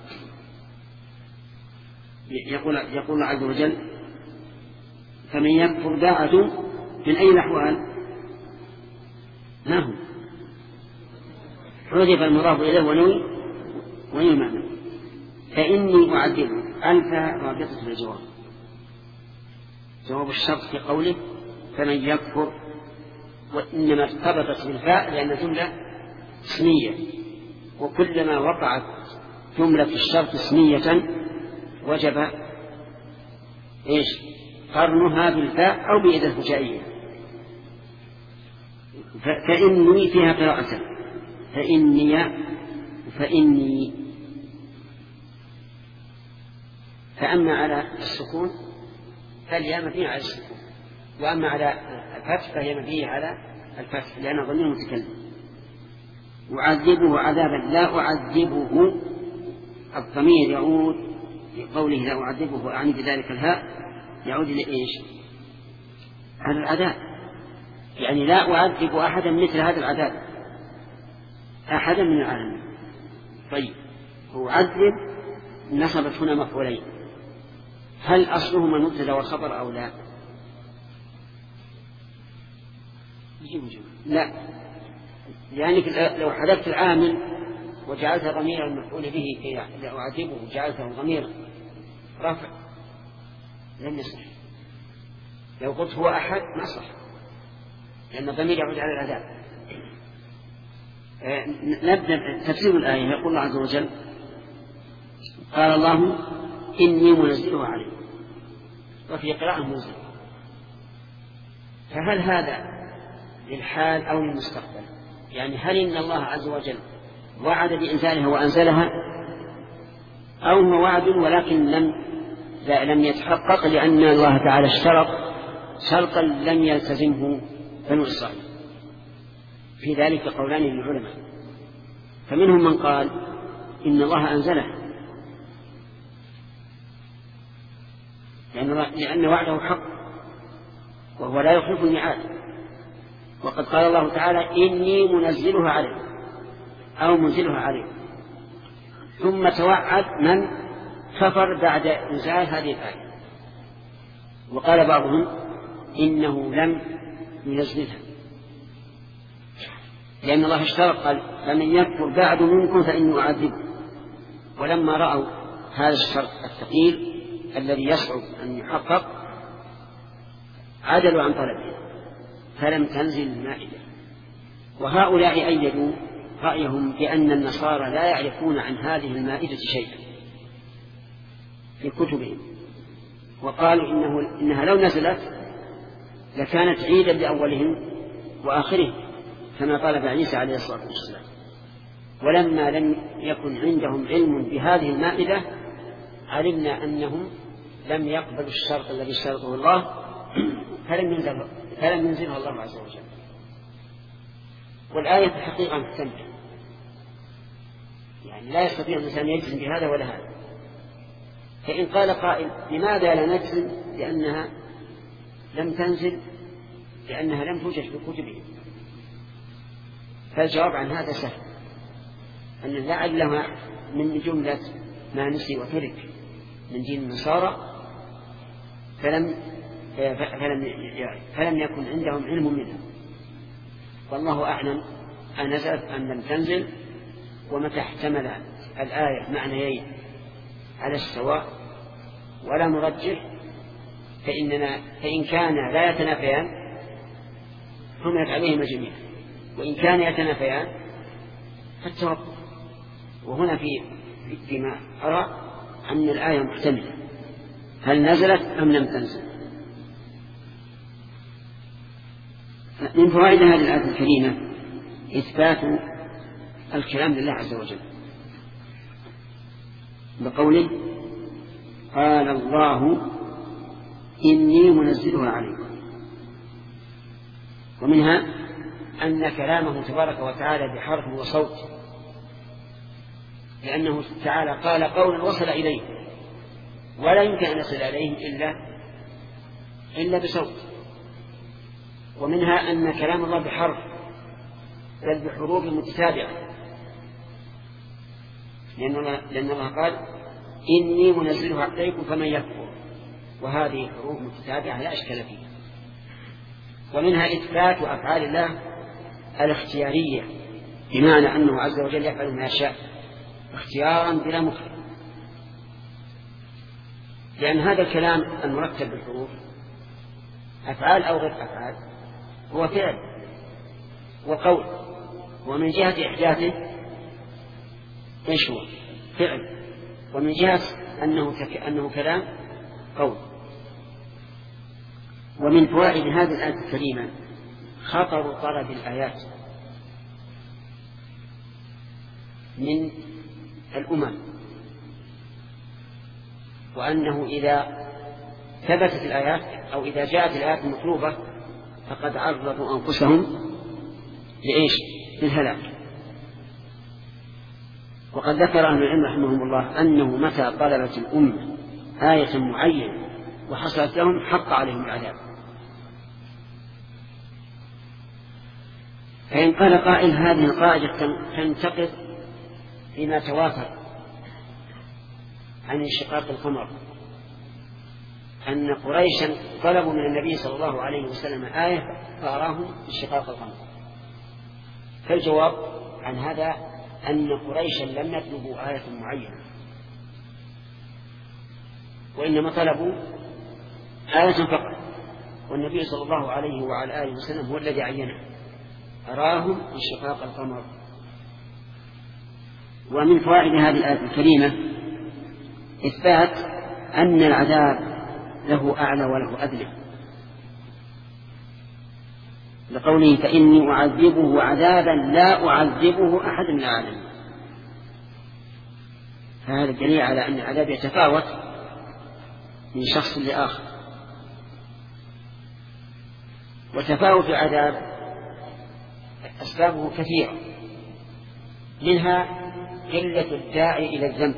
Speaker 1: يقول الله عز وجل فمن يكفر بعد من أي الأحوال؟ ما هو حذف المضاف إليه ونوي معناه، فإني أعذبه ألف رابطة الجواب، جواب الشرط في قوله فمن يكفر، وإنما ارتبطت بالفاء لأن جملة اسمية، وكلما وقعت جملة الشرط اسمية وجب قرنها بالفاء أو بإذا الفجائية. فإني فيها قراءة فإني فأما على السكون فالياء مبنية على السكون، وأما على الفتح فهي مبنية على الفتح لأن ضمير متكلم. أعذبه عذابا لا أعذبه، الضمير يعود في قوله لا أعذبه أعني بذلك الهاء يعود لإيش؟ على العذاب، يعني لا أعذب أحدا مثل هذا العذاب، أحدا من العالمين. طيب أعذب نصبت هنا مفعولين، هل أصلهما المبتدأ والخبر أو لا؟ لا، يعني لو حذفت العامل وجعلت ضمير المفعول به لأعذبه وجعلته ضمير رفع لم يصح. لو قلت هو أحد ما صح لأن الضمير يعود على العذاب. نبدأ تفسير الآية. يقول الله عز وجل قال الله إني منزلها عليكم، وفي قراءة منزل، فهل هذا للحال أو للمستقبل؟ يعني هل إن الله عز وجل وعد بإنزالها وأنزلها، أو هو وعد ولكن لم يتحقق لأن الله تعالى اشترط شرطا لم يلتزمه بنو إسرائيل؟ في ذلك قولان للعلماء، فمنهم من قال إن الله أنزله لأن وعده حق وهو لا يخلف الميعاد، وقد قال الله تعالى إني منزلها عليكم أو منزلها عليكم، ثم توعد من كفر بعد إنزال هذه الآية. وقال بعضهم إنه لم ينزلها لأن الله اشترط قال فمن يكفر بعد منكم فإنه أعذبه، ولما رأوا هذا الشرط الثقيل الذي يصعب أن يحقق عدلوا عن طلبه فلم تنزل المائدة. وهؤلاء أيدوا رأيهم بأن النصارى لا يعرفون عن هذه المائدة شيئا في كتبهم، وقالوا إنها لو نزلت لكانت عيدا لأولهم وآخرهم كما طلب عيسى عليه الصلاة والسلام. ولما لم يكن عندهم علم بهذه المائدة علمنا أنهم لم يقبلوا الشرط الذي اشترطه الله فلم ينزله الله عز وجل. والآية في الحقيقة محتملة، يعني لا يستطيع الإنسان يجزم بهذا ولا هذا. فإن قال قائل لماذا لا نجزم لأنها لم تنزل لأنها لم توجد في كتبهم، فالجواب عن هذا سهل، أن لعلها من جملة ما نسي وترك من دين النصارى فلم يكن عندهم علم منها. والله أعلم أن نزلت أن لم تنزل، ومتى احتمل الآية معنيين على السواء ولا نرجح فإن كان لا يتنافيان حملت عليهما جميعا، وإن كان يتنافيان فالتوقف. وهنا فيما أرى أن الآية محتملة، هل نزلت أم لم تنزل. من فوائد هذه الآية الكريمة إثبات الكلام لله عز وجل بقوله قال الله إني منزلها عليكم. ومنها أن كلامه تبارك وتعالى بحرف وصوت، لأنه تعالى قال قولا وصل إليه ولا يمكن أن يصل إليه إلا بصوت. ومنها أن كلام الله بحرف بل بحروف متتابعة، لأن الله قال إني منزلها عليكم فمن يكفر، وهذه حروف متتابعة لا إشكال فيها. ومنها إثبات أفعال الله الاختيارية، بمعنى أنه عز وجل يفعل ما يشاء اختيارا بلا مكره، لأن هذا الكلام المركب بالحروف أفعال أو غير أفعال هو فعل وقول، ومن جهة إحداثه إيش هو فعل، ومن جهة أنه كلام قول. ومن فوائد هذه الآية الكريمة خطر طلب الآيات من الأمم، وأنه إذا ثبتت الآيات أو إذا جاءت الآيات المطلوبة فقد عرضوا أنفسهم لإيش؟ للهلاك. وقد ذكر أهل العلم رحمهم الله أنه متى طلبت الأمة آية معينة وحصلت لهم حق عليهم العذاب. فإن قال قائل هذه القاعدة تنتقد فيما تواتر عن انشقاق القمر، أن قريشا طلبوا من النبي صلى الله عليه وسلم آية فأراهم انشقاق القمر. فالجواب عن هذا أن قريشا لم يطلبوا آية معينة، وإنما طلبوا آية فقط، والنبي صلى الله عليه وعلى آله وسلم هو الذي عينها أراهم انشقاق القمر. ومن فوائد هذه الآية الكريمة إثبات أن العذاب له أعلى وله أدنى، لقوله فإني أعذبه عذابا لا أعذبه أحد من العالمين. فهذا دليل على أن العذاب يتفاوت من شخص لآخر، وتفاوت العذاب أسبابه كثيرة، منها قلة الداعي إلى الذنب،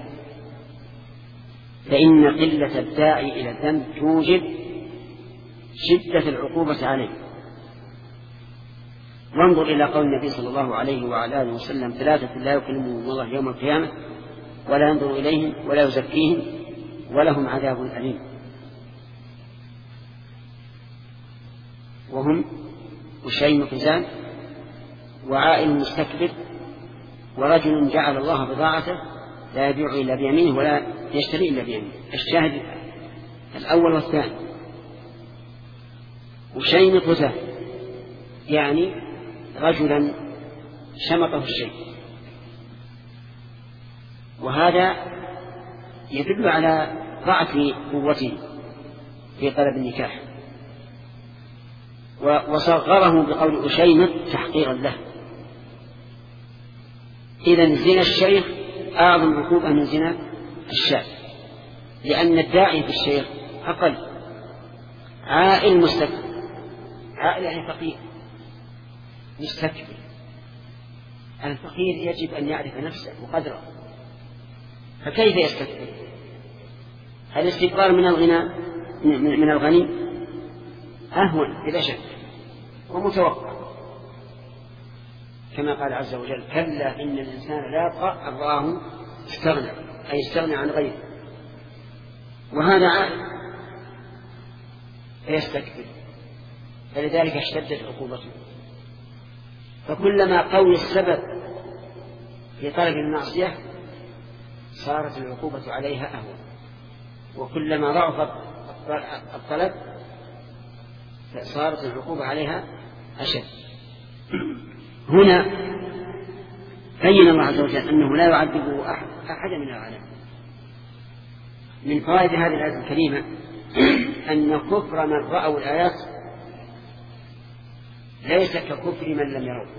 Speaker 1: فإن قلة الداعي إلى الذنب توجب شدة العقوبة عليه. وانظر إلى قول النبي صلى الله عليه وعلى آله وسلم ثلاثة لا يكلمهم الله يوم القيامة ولا ينظر إليهم ولا يزكيهم ولهم عذاب أليم، وهم وشيء مخزان وعائل مستكبر ورجل جعل الله بضاعته لا يبيع إلا بيمينه ولا يشتري إلا بيمينه. الشاهد الأول والثاني. وشيمط يعني رجلا شمطه الشيء، وهذا يدل على ضعف قوته في طلب النكاح، وصغره بقول أشيمط تحقيرا له. إذن زنا الشيخ أعظم عقوبة من زنا الشاب، لأن الداعي في الشيخ أقل. عائل مستكبر، عائل يعني فقير مستكبر. الفقير يجب أن يعرف نفسه وقدره، فكيف يستكبر؟ الاستكبار من الغني أهون بلا شك ومتوقع، كما قال عز وجل: كلا إن الإنسان لا يطغى أن رآه استغنى، أي استغنى عن غيره. وهذا عائل فيستكبر، فلذلك اشتدت عقوبته. فكلما قوي السبب في طلب المعصية صارت العقوبة عليها أهون، وكلما ضعف الطلب صارت العقوبة عليها أشد. هنا بين الله عز وجل أنه لا يعذب أحد من العالم. من فوائد هذه الآية الكريمة أن كفر من رأوا الآيات ليس ككفر من لم يروا.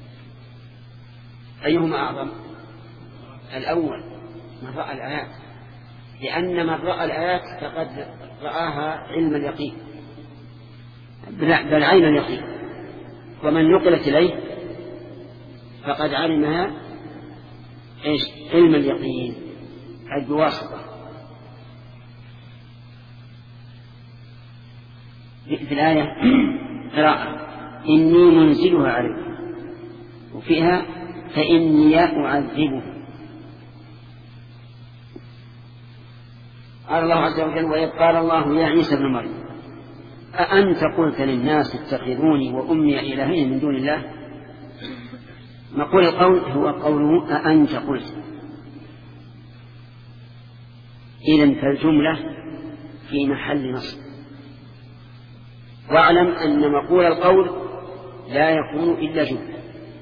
Speaker 1: أيهما أعظم؟ الأول، من رأى الآيات، لأن من رأى الآيات فقد رآها علم اليقين، بل عين اليقين، ومن نقلت إليه فقد علمها علم اليقين أي بواسطة. في الآية قراءة: إني منزلها عليكم، وفيها: فإني أعذبه. قال الله عز وجل: وإذ قال الله يا عيسى ابن مريم أأنت قلت للناس اتخذوني وأمي إلهين من دون الله؟ مقول القول هو قوله أأنت قلت. إذن فالجملة في محل نصب. واعلم أن مقول القول لا يكون إلا جملة،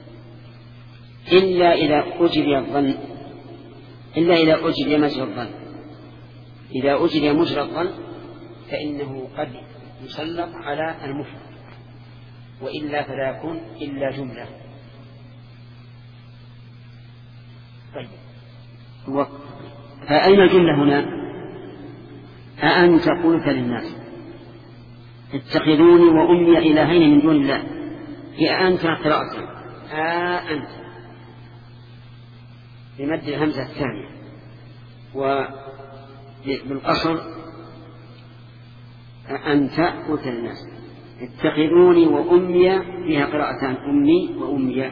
Speaker 1: إلا إذا أجري الظن، إلا إذا أجري مجرى الظن. إذا أجري مجرى الظن فإنه قد يسلط على المفرد، وإلا فلا يكون إلا جملة. طيب، فأين الجملة هنا؟ أأنت قلت للناس اتخذوني وأمي إلهين من دون الله. هي أنت قراءة أنت بمد الهمزة الثانية، وبالقصر أنت قلت للناس اتخذوني وأمي، فيها قراءتان أمي وأمي.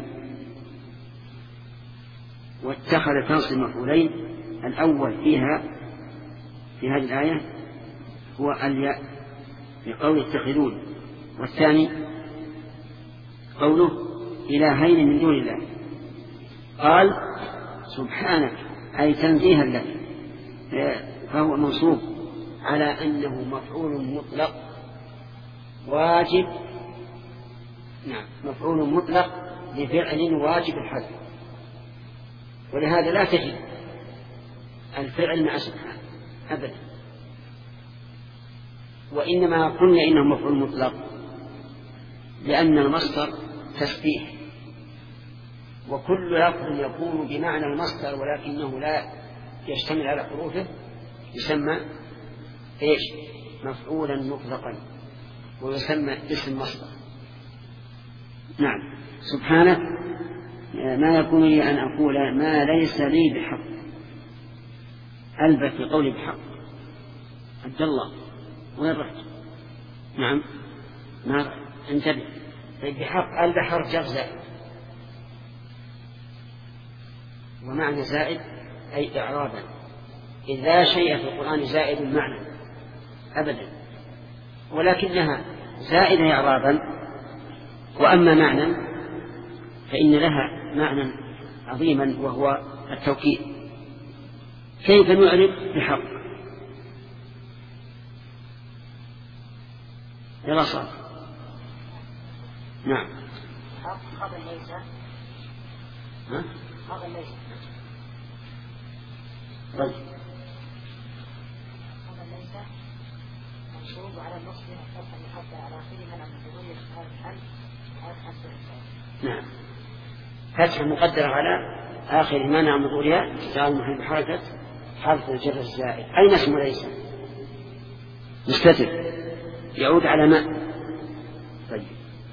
Speaker 1: واتخذ تنصب مفعولين، الأول فيها في هذه الآية هو الياء لقول اتخذون، والثاني قوله إلهين من دون الله. قال سبحانك أي تنزيها لك، فهو منصوب على أنه مفعول مطلق واجب. نعم، مفعول مطلق لفعل واجب الحذف، ولهذا لا تجد الفعل مع سبحانه أبدا، وإنما قلنا إنه مفعول مطلق لأن المصدر تسبيح، وكل لفظ يكون بمعنى المصدر ولكنه لا يشتمل على حروفه يسمى مفعولا مطلقا، ويسمى اسم مصدر. نعم، سبحانك ما يكون لي أن أقول ما ليس لي بحق. ألبث في قولي بحق، عبد الله وين رحت؟ نعم، ما انتبه. طيب، بحق البحر جر زائد، ومعنى زائد أي إعرابا، إذ لا شيء في القرآن زائد المعنى أبدا، ولكنها زائدة إعرابا. وأما معنى فإن لها معنى عظيما وهو التوكيد، كيف نعرف بحق؟ يلا صار. نعم.
Speaker 5: خبر ليس.
Speaker 1: ها؟
Speaker 5: خبر ليس.
Speaker 1: طيب.
Speaker 5: خبر ليس منصوب على النصب الفتح المحدد على آخره من حضور اشتغال الحل وأبحث الإنسان.
Speaker 1: نعم. فتح مقدر على آخر منع من ظهورها اشتغال محل بحركة حرف الجر الزائد. أين اسم ليس؟ مستتر يعود على ماء. طيب.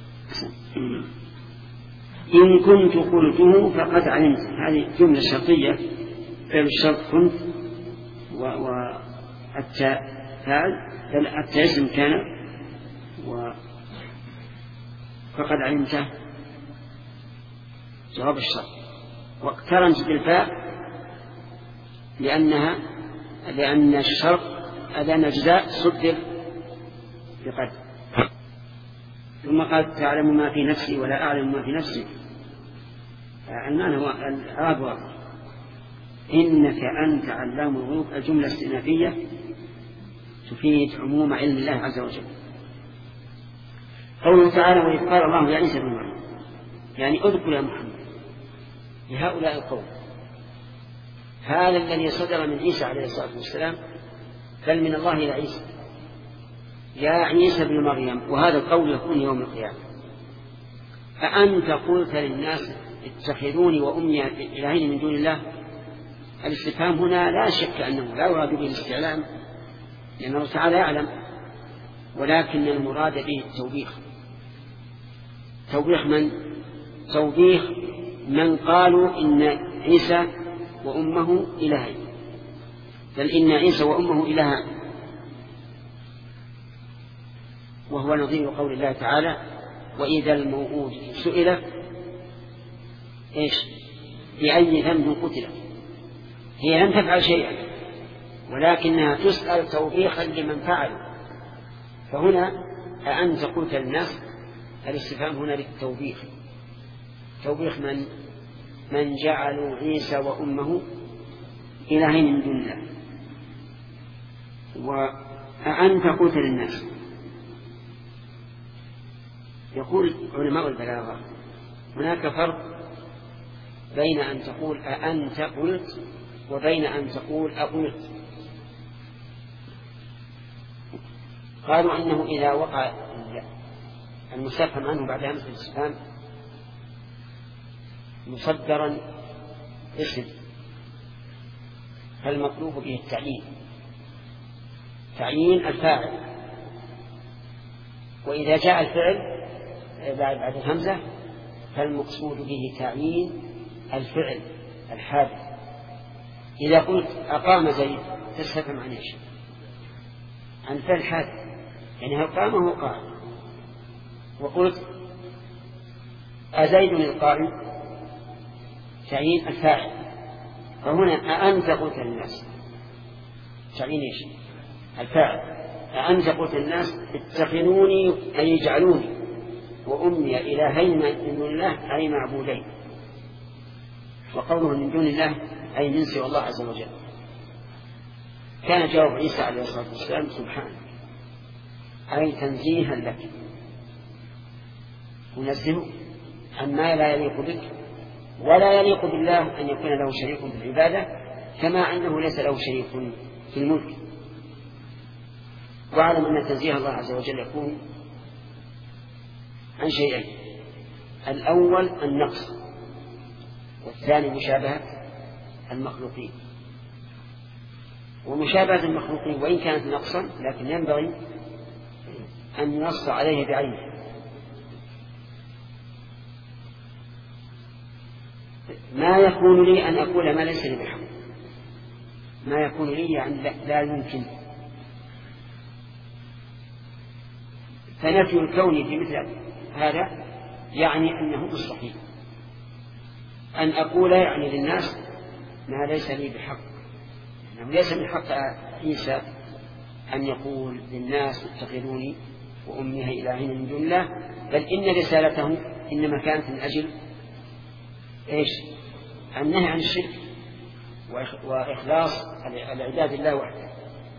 Speaker 1: إن كنت قلته فقد علمت. هذه جملة شرطية فعل الشرط كنت والتاء فعل التاء اسم كان فقد علمته جواب الشرط. واقترنت بالفاء لأن الشرط أذان أجزاء صدر بقد. ثم قال تعلم ما في نفسي ولا أعلم ما في نفسي. المعنى هو الإعراب واضح. إنك أنت علام الغيوب. الجملة استئنافية تفيد عموم علم الله عز وجل. قوله تعالى وإذ قال الله يا عيسى بن مريم، يعني اذكر يا محمد لهؤلاء القوم هذا الذي صدر من عيسى عليه الصلاة والسلام بل من الله إلى عيسى يا عيسى بن مريم. وهذا القول يكون يوم القيامة. أأنت قلت للناس اتخذوني وأمي إلهين من دون الله؟ الاستفهام هنا لا شك أنه لا يراد به الاستعلام لأنه تعالى يعلم، ولكن المراد به التوبيخ. توبيخ من؟ توبيخ من قالوا إن عيسى وأمه إلهين، بل إن عيسى وأمه إلهان، وهو نظير قول الله تعالى وإذا الموءودة سئلت إيش بأي ذنب قتلت. هي لم تفعل شيئا ولكنها تسأل توبيخا لمن فعل. فهنا أأنت قلت للناس الاستفهام هنا للتوبيخ. توبيخ من جعلوا عيسى وأمه إلهين من دون الله. وأأنت قلت للناس، يقول علماء البلاغة هناك فرق بين أن تقول أأنت قلت وبين أن تقول أقلت. قالوا أنه إذا وقع المستفهم عنه بعد همزة الاستفهام مصدرا اسم فالمطلوب به التعيين، تعيين الفاعل. وإذا جاء الفعل بعد الهمزة فالمقصود به تعيين الفعل الحادث. إذا قلت أقام زيد تستفهم عن إيش؟ عن الفعل الحادث، يعني هل قام هو قائم. وقلت أزيد القائم تعيين الفاعل. فهنا أأنت قلت للناس تعيين إيش؟ الفاعل. أأنت قلت للناس اتخذوني أي يجعلوني وأمي إلهين من دون الله أي معبودين. وقوله من دون الله أي من سوى الله عز وجل. كان جواب عيسى عليه الصلاة والسلام سبحانه أي تنزيها لك، ونزه عما لا يليق بك ولا يليق بالله أن يكون له شريك في العبادة، كما أنه ليس له شريك في الملك. واعلم أن تنزيه الله عز وجل يكون عن شيئين: الأول النقص، والثاني مشابهة المخلوقين. ومشابهة المخلوقين وإن كانت نقصا لكن ينبغي أن ينص عليه بعينه. ما يكون لي أن أقول ما ليس لي بحق، ما يكون لي يعني لا يمكن. فنفي الكون في مثل هذا يعني أنه مستحيل. أن أقول يعني للناس ما ليس لي بحق، أنه ليس من حق عيسى أن يقول للناس اتخذوني وأمها إلهين من دون الله، بل إن رسالته إنما كانت من أجل إيش؟ النهي عن الشرك. وإخلاص العباد الله وحده.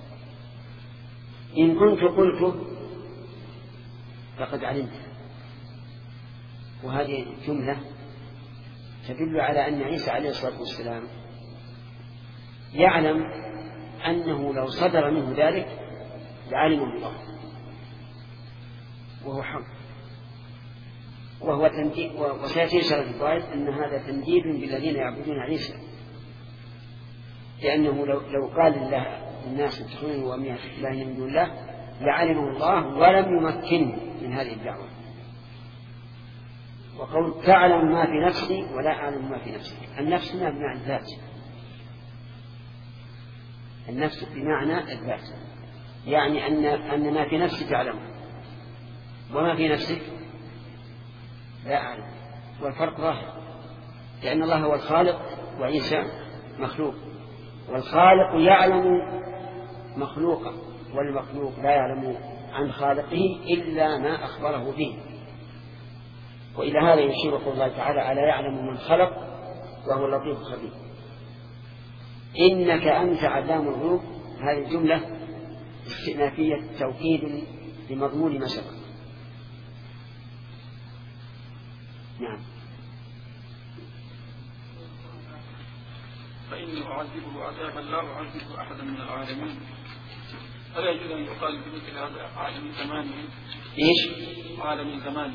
Speaker 1: إن كنت قلته فقد علمت. وهذه الجملة تدل على أن عيسى عليه الصلاة والسلام يعلم أنه لو صدر منه ذلك لعلمه الله، وهو حق، وهو تنديد. وسيأتي شرح الضائف أن هذا تنديد بالذين يعبدون عيسى، لأنه لو قال الناس اتخذوني وأمي إلهين من دون الله لعلمه الله ولم يمكنه من هذه الدعوة. وقول تعلم ما في نفسي ولا أعلم ما في نفسك، النفس هنا بمعنى الذات، النفس بمعنى الذات، يعني أن ما في نفسك تعلمه وما في نفسك لا أعلم. والفرق ظاهر، لأن الله هو الخالق وعيسى مخلوق، والخالق يعلم مخلوقه والمخلوق لا يعلم عن خالقه إلا ما أخبره به. وإلى هذا يشير قول الله تعالى ألا يعلم من خلق وهو اللطيف الخبير. إنك أنت علام الغيوب، هذه الجملة استئنافية توكيد لمضمون ما سبق. نعم.
Speaker 3: فإني أعذبه عذابا لا أعذبه أحدا من العالمين. ألا يجوز أن يقال بمثل هذا عالم زمانه؟
Speaker 1: إيش؟
Speaker 3: عالم زمانه.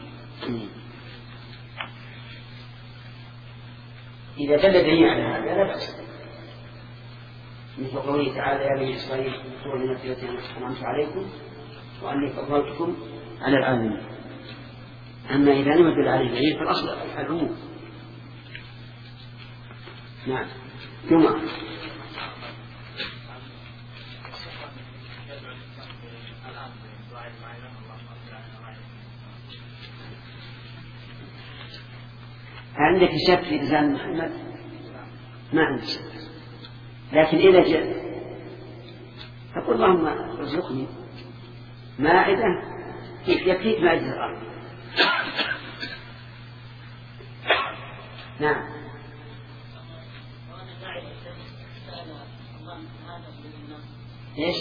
Speaker 1: إذا دل دليل على هذا لا بأس، مثل قوله تعالى يا بني إسرائيل اذكروا نعمتي التي أنعمت عليكم وأني فضلتكم على العالمين. أما إذا لم يدل عليه دليل فالأصل العموم. نعم. جمعة. عندك شك في لسان محمد؟ ما عندك شك، لكن إذا جاء فقل اللهم ارزقني مائدة يكفيك مائدة الأرض. نعم. ايش؟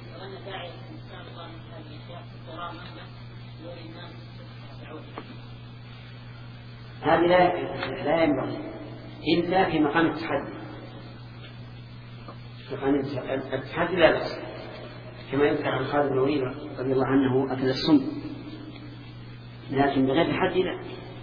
Speaker 1: هذه لا ينبغي إلا في مقام التحدي. مقام التحدي لا بأس، كما يذكر عن خالد بن وليد رضي الله عنه أكل السم، لكن بغير تحدي لا.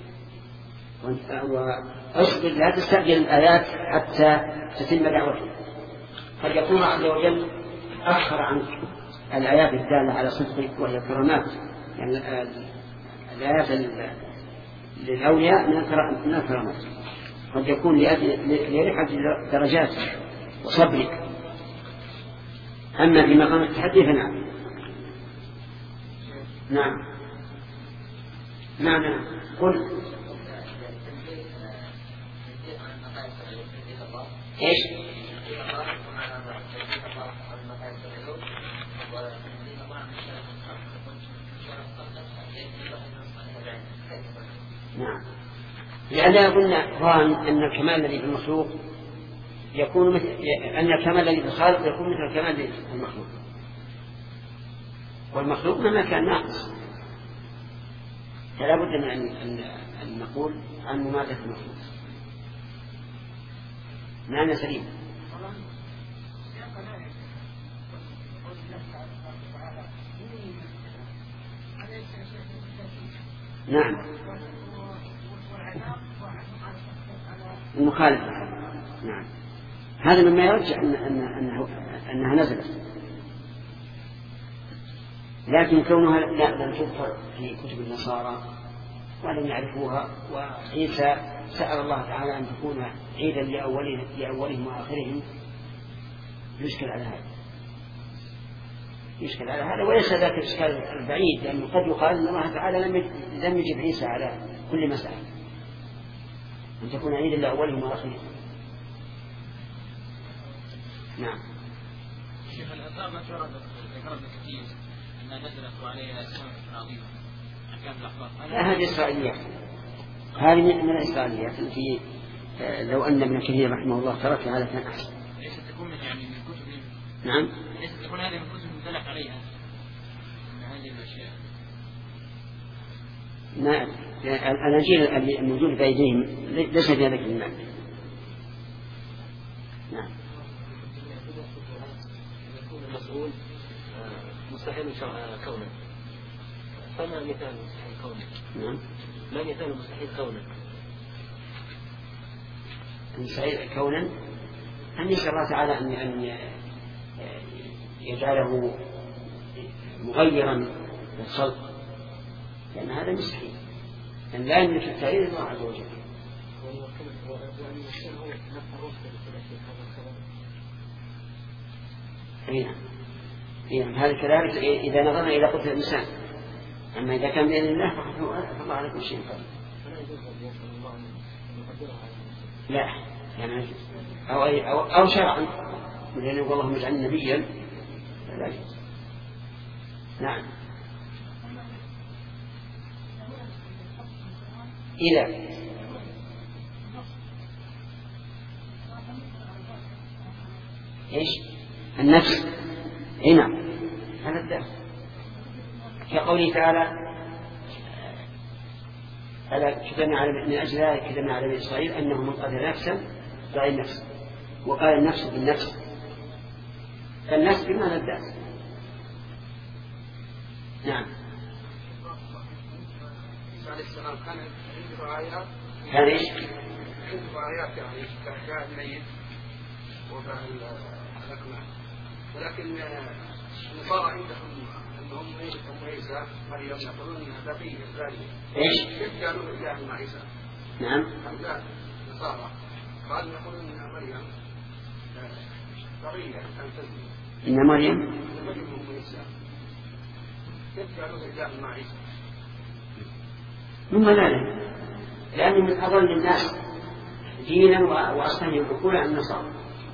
Speaker 1: واصبر لا تستعجل الآيات حتى تتم دعوته، قد يكون عز وجل أخر عنك الآيات الدالة على صدقك وهي الكرامات، يعني الآيات للأولياء من الكرامات، قد يكون لرفعة درجات وصبرك. أما في مقام التحدي فنعم. نعم. نعم. قل ايش؟ نعم. لأننا قلنا ظان أن الكمال الذي في المخلوق يكون مثل أن الكمال الذي في الخالق يكون مثل الكمال الذي في المخلوق، والمخلوق مهما كان ناقص، فلا بد من أن نقول عن مماثلة المخلوق. معنى سليم. نعم. المخالفة. نعم. هذا مما يرجع أنها نزلت، لكن كونها لم تذكر في كتب النصارى ولم يعرفوها، وعيسى سأل الله تعالى أن تكون عيدا لأولهم وآخرهم، يشكل على هذا وليس ذاك الإشكال البعيد، لأنه قد يقال أن الله تعالى لم يجب عيسى على كل مسألة أن تكون عيدا لأولهم وآخرهم. نعم.
Speaker 6: شيخ الآثار ما ذكرت كثير أنها نزلت عليها سمعة عظيمة أحكام الأخبار.
Speaker 1: لا، هذه إسرائيليات، هذه من الإسرائيليات التي لو أن ابن كثير رحمه الله ترك هذا كان أحسن.
Speaker 6: ليست تكون يعني من كتب.
Speaker 1: نعم.
Speaker 6: ليست تكون هذه من كتب مختلف عليها من هذه الأشياء.
Speaker 1: نعم. الأناجيل الموجودة في أيديهم ليس فيها ذكر المعنى. نعم.
Speaker 4: يكون المسؤول مستحيل كونه، فما مثال مستحيل كونه؟
Speaker 1: نعم.
Speaker 4: ما مثال مستحيل كونه؟
Speaker 1: مستحيل كونا أن يشاء الله تعالى أن يجعله مغيرا للخلق، لأن هذا مستحيل، أن لا يملك التغيير الله عز وجل. هذا كذلك إذا نظرنا إلى قدرة الإنسان، أما إذا كان بإذن الله فالله على كل شيء قدير. لا يعني أو شرعا، لأنه يقول اللهم اجعلني نبيا لا يجوز. نعم. إذا إيش النفس هنا هذا الدرس كقوله تعالى كتبنا على من أجل ذلك كتبنا على بني إسرائيل أنه من قتل نفسا فغير نفس، وقال النفس بالنفس، فالنفس بمعنى الدرس. نعم. كان ايش؟
Speaker 3: عنده آيات يعني كأحياء الميت وكأهل الأكمام، ولكن النصارى عندهم أنهم أم عيسى مريم يقولون أنها بقية إسرائيل.
Speaker 1: ايش؟
Speaker 3: كيف قالوا إله مع عيسى؟
Speaker 1: نعم.
Speaker 3: هؤلاء النصارى قالوا يقولون أن مريم بقية تنتزل.
Speaker 1: إن مريم
Speaker 3: أم عيسى. كيف قالوا إله مع عيسى؟
Speaker 1: مما ذلك لأنه من أضل الناس دينا وأصلا يبقون عن النصارى.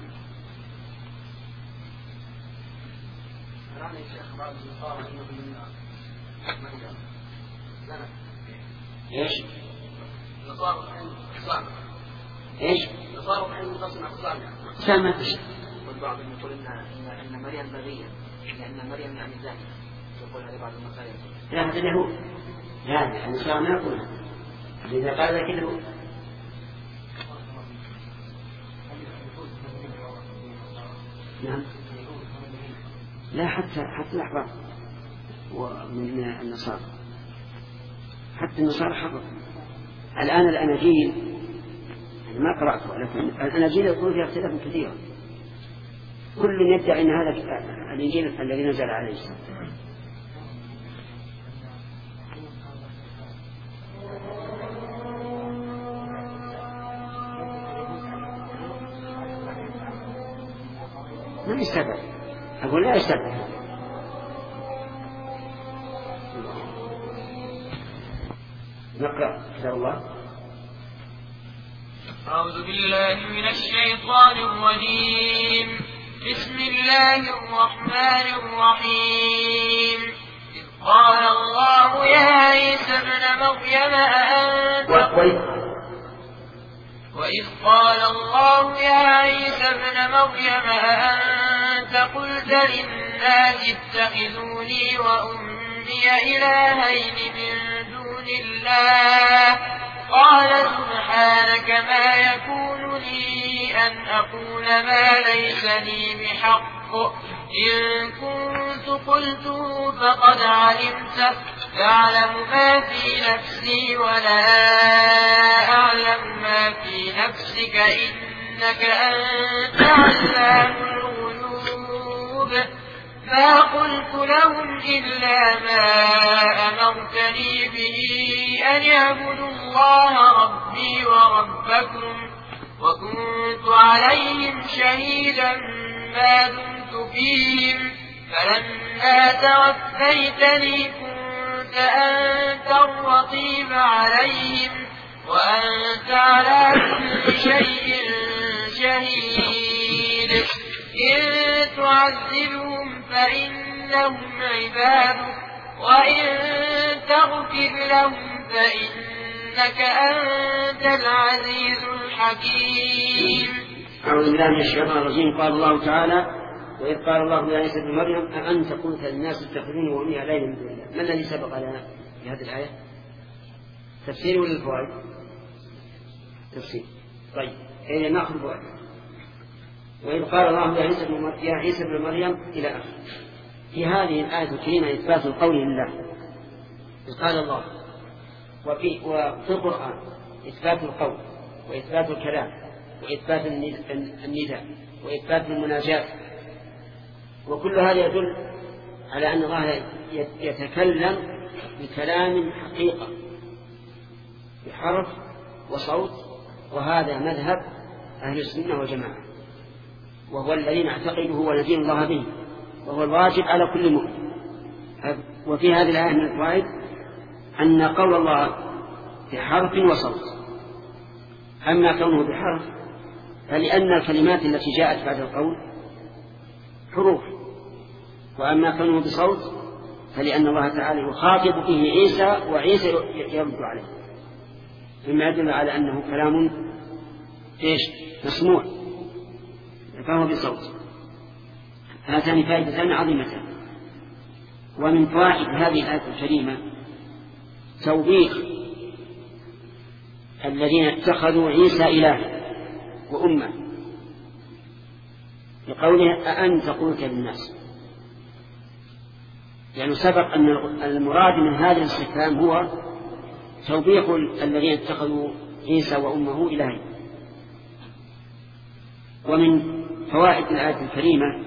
Speaker 3: الآن يا شيخ بعض النصارى أنهم من مريم زنت.
Speaker 1: إيش؟
Speaker 3: النصارى أقسام.
Speaker 1: إيش؟
Speaker 3: النصارى منقسم أقسام يعني.
Speaker 1: أقسام ما تشاء.
Speaker 4: والبعض يقول إن مريم بغية، لأن مريم يعني زانية، يقول هذا بعض المصاري.
Speaker 1: لا هذا اليهود، لا النصارى ما يقولون. إذا قال ذلك اليهود. نعم. لا حتى الأحبار ومن النصارى، حتى النصارى حفظوا. الآن الأناجيل أنا ما قرأته، لكن الأناجيل يقول فيها اختلاف كثير، كل يدعي أن هذا الإنجيل الذي نزل عليه السلام. ما يستبع، أقول لا يستبع. نقرأ كتاب الله.
Speaker 2: أعوذ بالله من الشيطان الرجيم. بسم الله الرحمن الرحيم. إذ قال الله يا عيسى ابن مريم وإذ قال الله يا عيسى ابن مريم أأنت قلت للناس اتخذوني وأمي إلهين من دون الله؟ قال سبحانك ما يكون لي أن أقول ما ليس لي بحق، إن كنت قلته فقد علمته، تعلم ما في نفسي ولا أعلم ما في نفسك، إنك أنت علام الغيوب. ما قلت لهم إلا ما أمرتني به أن يعبدوا الله ربي وربكم، وكنت عليهم شهيدا ما دمت فيهم، فلما توفيتني كنت أنت الرقيب عليهم، وأنت على كل شيء شهيد. إن تعذبهم فإنهم عبادك، وإن تغفر لهم فإنك إنك أنت العزيز الحكيم.
Speaker 1: أعوذ بالله من الشيطان الرجيم. قال الله تعالى: وإذ قال الله يا عيسى ابن مريم أأنت قلت للناس اتخذوني وأمي إلهين من دون الله. ما الذي سبق لنا في هذه الآية؟ تفسير ولا الفوائد؟ تفسير. طيب نأخذ الفوائد. وإذ قال الله يا عيسى ابن مريم إلى آخره. في هذه الآية الكريمة إثبات القول لله، قال الله، وفي القرآن إثبات القول وإثبات الكلام وإثبات النداء وإثبات المناجاة، وكل هذا يدل على أن الله يتكلم بكلام حقيقة بحرف وصوت، وهذا مذهب أهل السنة والجماعة، وهو الذي نعتقده وندين الله به، وهو الواجب على كل مؤمن. وفي هذه الآية من الفوائد أن قول الله بحرف وصوت. أما كونه بحرف فلأن الكلمات التي جاءت بعد القول حروف، وأما كونه بصوت فلأن الله تعالى يخاطب به عيسى وعيسى يرد عليه، مما يدل على أنه كلام مسموع، فهو بصوت. هاتان فائدتان عظيمتان. ومن فوائد هذه الآية الكريمة توبيخ الذين اتخذوا عيسى إلها وأمه، لقوله أأنت قلت للناس، يعني سبق أن المراد من هذا الاستفهام هو توبيخ الذين اتخذوا عيسى وأمه إلهين. ومن فوائد الآية الكريمة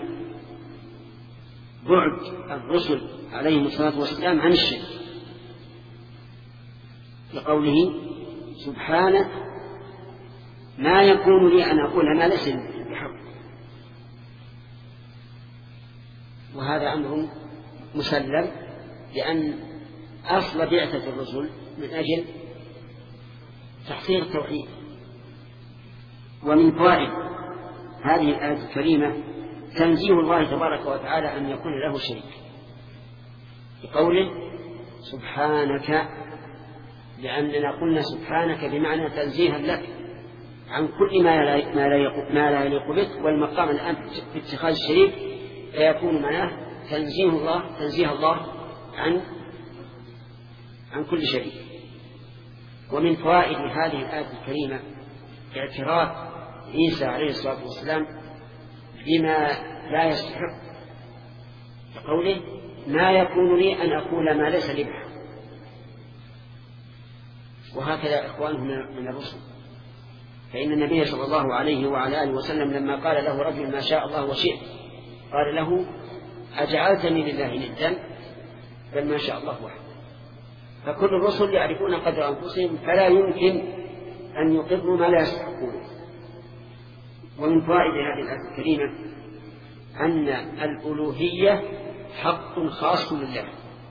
Speaker 1: بعد الرسل عليهم الصلاة والسلام عن الشرك، لقوله سبحانه ما يكون لي أن أقول ما ليس بحق. وهذا أمر مسلم، لأن أصل بعثة الرسل من أجل تحصيل التوحيد. ومن فوائد هذه الآية الكريمة تنزيه الله تبارك وتعالى أن يكون له شريك، بقوله سبحانك، لأننا قلنا سبحانك بمعنى تنزيها لك عن كل ما لا يليق بك، والمقام الآن في اتخاذ الشريك فيكون معناه تنزيه الله عن كل شريك. ومن فوائد هذه الآية الكريمة اعتراف عيسى عليه الصلاة والسلام بما لا يستحق، بقوله ما يكون لي أن أقول ما ليس لي بحق. وهكذا إخوانه من الرسل، فإن النبي صلى الله عليه وعلى آله وسلم لما قال له رجل ما شاء الله وشئت قال له أجعلتني لله ندا؟ بل ما شاء الله وحده. فكل الرسل يعرفون قدر أنفسهم، فلا يمكن أن يقروا ما لا يستحقون. ومن فوائد هذه الآية الكريمة أن الألوهية حق خاص لله،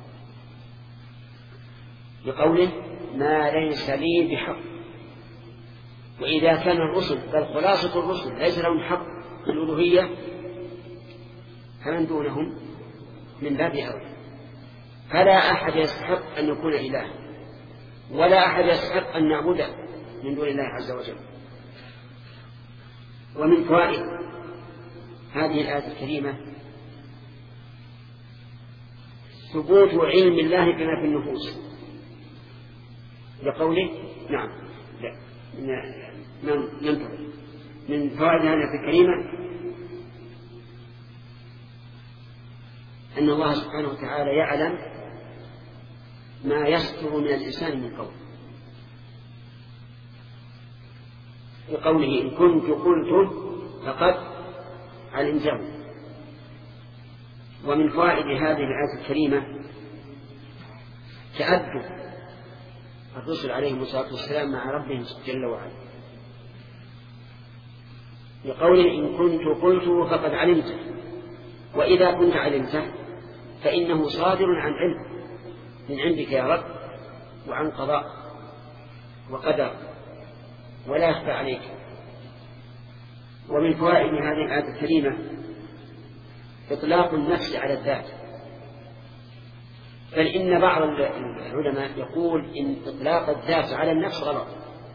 Speaker 1: بقوله ما ليس لي بحق. وإذا كان الرسل بل خلاصة الرسل ليس لهم حق الألوهية، فمن دونهم من باب أولى. فلا أحد يستحق أن يكون إله، ولا أحد يستحق أن نعبده من دون الله عز وجل. ومن فوائد هذه الآية الكريمة ثبوت علم الله بما في النفوس، لقوله ننتظر. من فوائد هذه الآية الكريمة أن الله سبحانه وتعالى يعلم ما يصدر من الإنسان من قول، بقوله إن كنت قلته فقد علمته. ومن فوائد هذه الآية الكريمة تأدب الرسل عليهم الصلاة والسلام مع ربهم جل وعلا، بقوله إن كنت قلته فقد علمته. وإذا كنت علمته فإنه صادر عن علم من عندك يا رب، وعن قضاء وقدر ولا يخفى عليك. ومن فوائد هذه الآية الكريمة إطلاق النفس على الذات، بل إن بعض العلماء يقول إن إطلاق الذات على النفس غلط،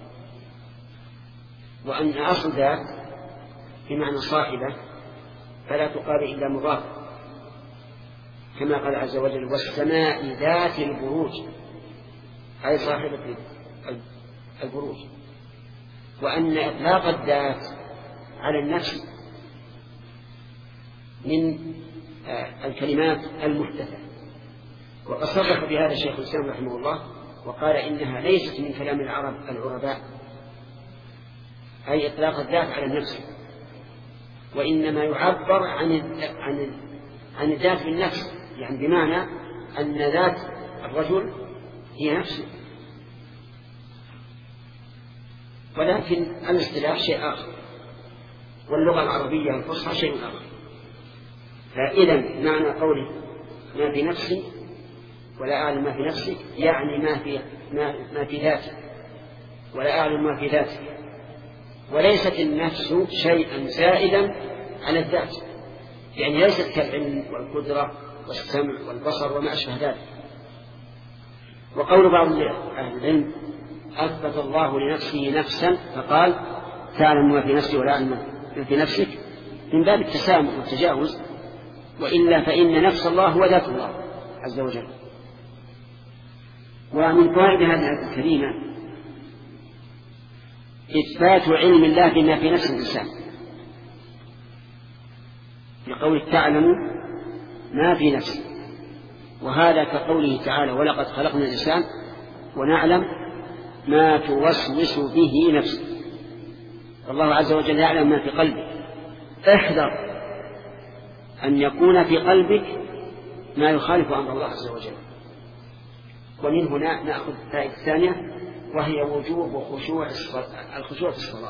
Speaker 1: وأن أصل ذات بمعنى صاحبة فلا تقال إلا مضاف، كما قال عز وجل والسماء ذات البروج، أي صاحبة البروج. وأن إطلاق الذات على النفس من الكلمات المحدثة. وقد صرح بهذا الشيخ الإسلام رحمه الله وقال إنها ليست من كلام العرب العرباء، أي إطلاق الذات على النفس، وإنما يعبر عن الذات بالنفس، يعني بمعنى أن ذات الرجل هي نفسه، ولكن الاصطلاح شيء آخر، واللغة العربية الفصحى شيء آخر. فإذا معنى قوله ما في نفسي ولا أعلم ما في نفسك يعني ما في ذاتي ولا أعلم ما في ذاتي، وليست النفس شيئا زائدا على الذات، يعني ليست كالعلم والقدرة والسمع والبصر وما أشبه ذلك. وقول بعض أهل العلم أثبت الله لنفسه نفسا فقال تعلم ما في نفسي ولا أعلم ما في نفسك من باب التسامح والتجاوز، وإلا فإن نفس الله هو ذات الله عز وجل. ومن فوائد هذه الآية الكريمة إثبات علم الله بما في نفس الإنسان، لقول تعلم ما في نفسه، وهذا كقوله تعالى ولقد خلقنا الإنسان ونعلم ما توسوس به نفسه. الله عز وجل يعلم ما في قلبك، احذر أن يكون في قلبك ما يخالف أمر الله عز وجل. ومن هنا نأخذ الفائدة الثانية وهي وجوب الخشوع في الصلاة،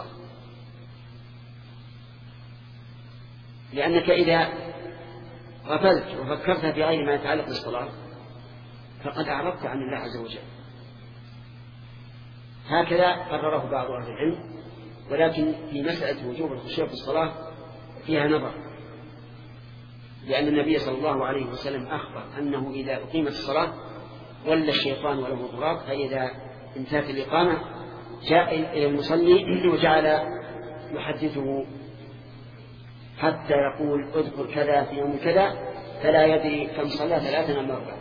Speaker 1: لأنك إذا غفلت وفكرت في غير ما يتعلق بالصلاة فقد أعرضت عن الله عز وجل. هكذا قرره بعض أهل العلم، ولكن في مسألة وجوب الخشوع في الصلاة فيها نظر، لأن النبي صلى الله عليه وسلم أخبر أنه إذا أقيمت الصلاة ولى الشيطان وله ضراب، فإذا انتهت الإقامة جاء إلى المصلي وجعل يحدثه حتى يقول اذكر كذا في يوم كذا، فلا يدري كم صلى 3 أم 4.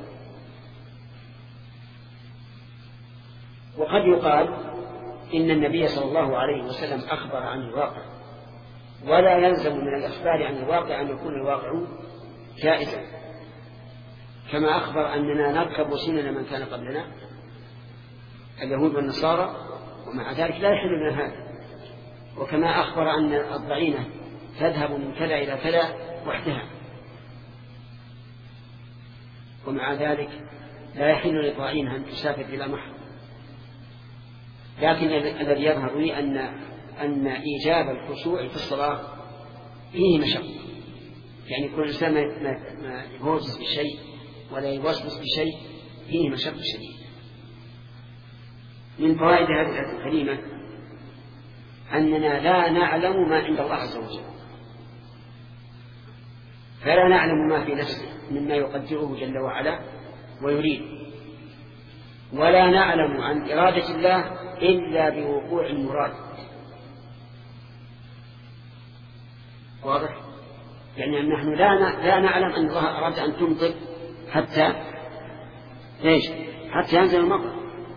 Speaker 1: وقد يقال إن النبي صلى الله عليه وسلم أخبر عن الواقع، ولا يلزم من الأخبار عن الواقع أن يكون الواقع جائزا، كما أخبر أننا نركب سنن من كان قبلنا اليهود والنصارى ومع ذلك لا يحل لنا هذا، وكما أخبر أن الضعينة تذهب من كذا إلى كذا وحدها، ومع ذلك لا يحل للضعينة أن تسافر إلى محرم. لكن الذي يظهر لي أن إيجاب الخشوع في الصلاة فيه مشقة، يعني كل إنسان ما يهوجس بشيء ولا يوسوس بشيء فيه مشقة شديدة. من فوائد هذه الآية الكريمة أننا لا نعلم ما عند الله عز وجل، فلا نعلم ما في نفسه مما يقدره جل وعلا ويريد، ولا نعلم عن إرادة الله إلا بوقوع المراد. واضح؟ يعني نحن لا نعلم أن الله أراد أن تمطر حتى ينزل المطر،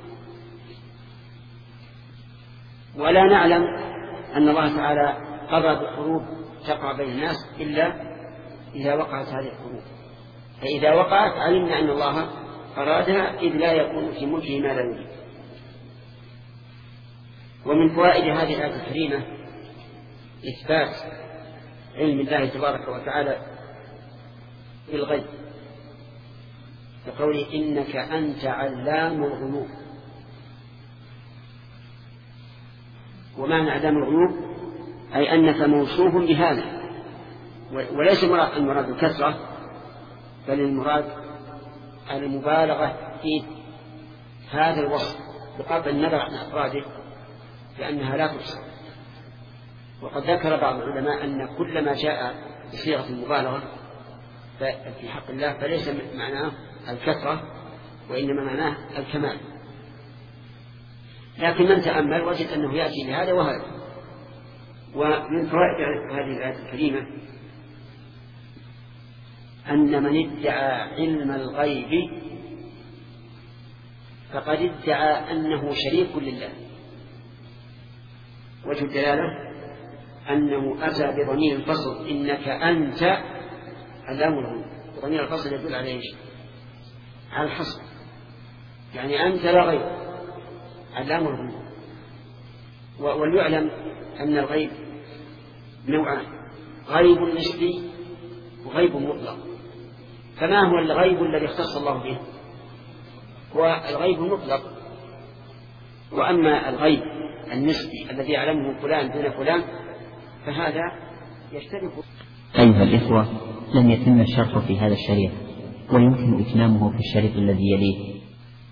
Speaker 1: ولا نعلم أن الله تعالى قضى بحروب تقع بين الناس إلا إذا وقعت هذه الحروب، فإذا وقعت علمنا أن الله أرادها، إذ لا يكون في ملكه ما لا يريد. ومن فوائد هذه الآية الكريمة إثبات علم الله تبارك وتعالى بالغيب، كقوله إنك أنت علام الغيوب. ومعنى علام الغيوب أي أنك موصوف بهذا، وليس المراد الكثرة، بل المراد المبالغة في هذا الوصف بقطع النظر عن أفراده لأنها لا تحصى. وقد ذكر بعض العلماء أن كل ما جاء بصيغة المبالغة في حق الله فليس معناه الكثرة وإنما معناه الكمال. لكن من تأمل وجد أنه يأتي بهذا وهذا. ومن فوائد هذه الآية الكريمة أن من ادعى علم الغيب فقد ادعى أنه شريك لله. وجه الدلالة أنه أتى بضمير الفصل إنك أنت الأمر. ضمير الفصل يدل على إيش؟ على الحصر، يعني أنت لا غير الأمر. وليعلم أن الغيب نوعان: غيب نسبي وغيب مطلق. فما هو الغيب الذي اختص الله به؟ هو الغيب المطلق. وأما الغيب النسبي الذي يعلمه فلان دون فلان فهذا يشترك.
Speaker 7: أيها الإخوة، لم يتم الشرح في هذا الشريط، ويمكن إتمامه في الشريط الذي يليه.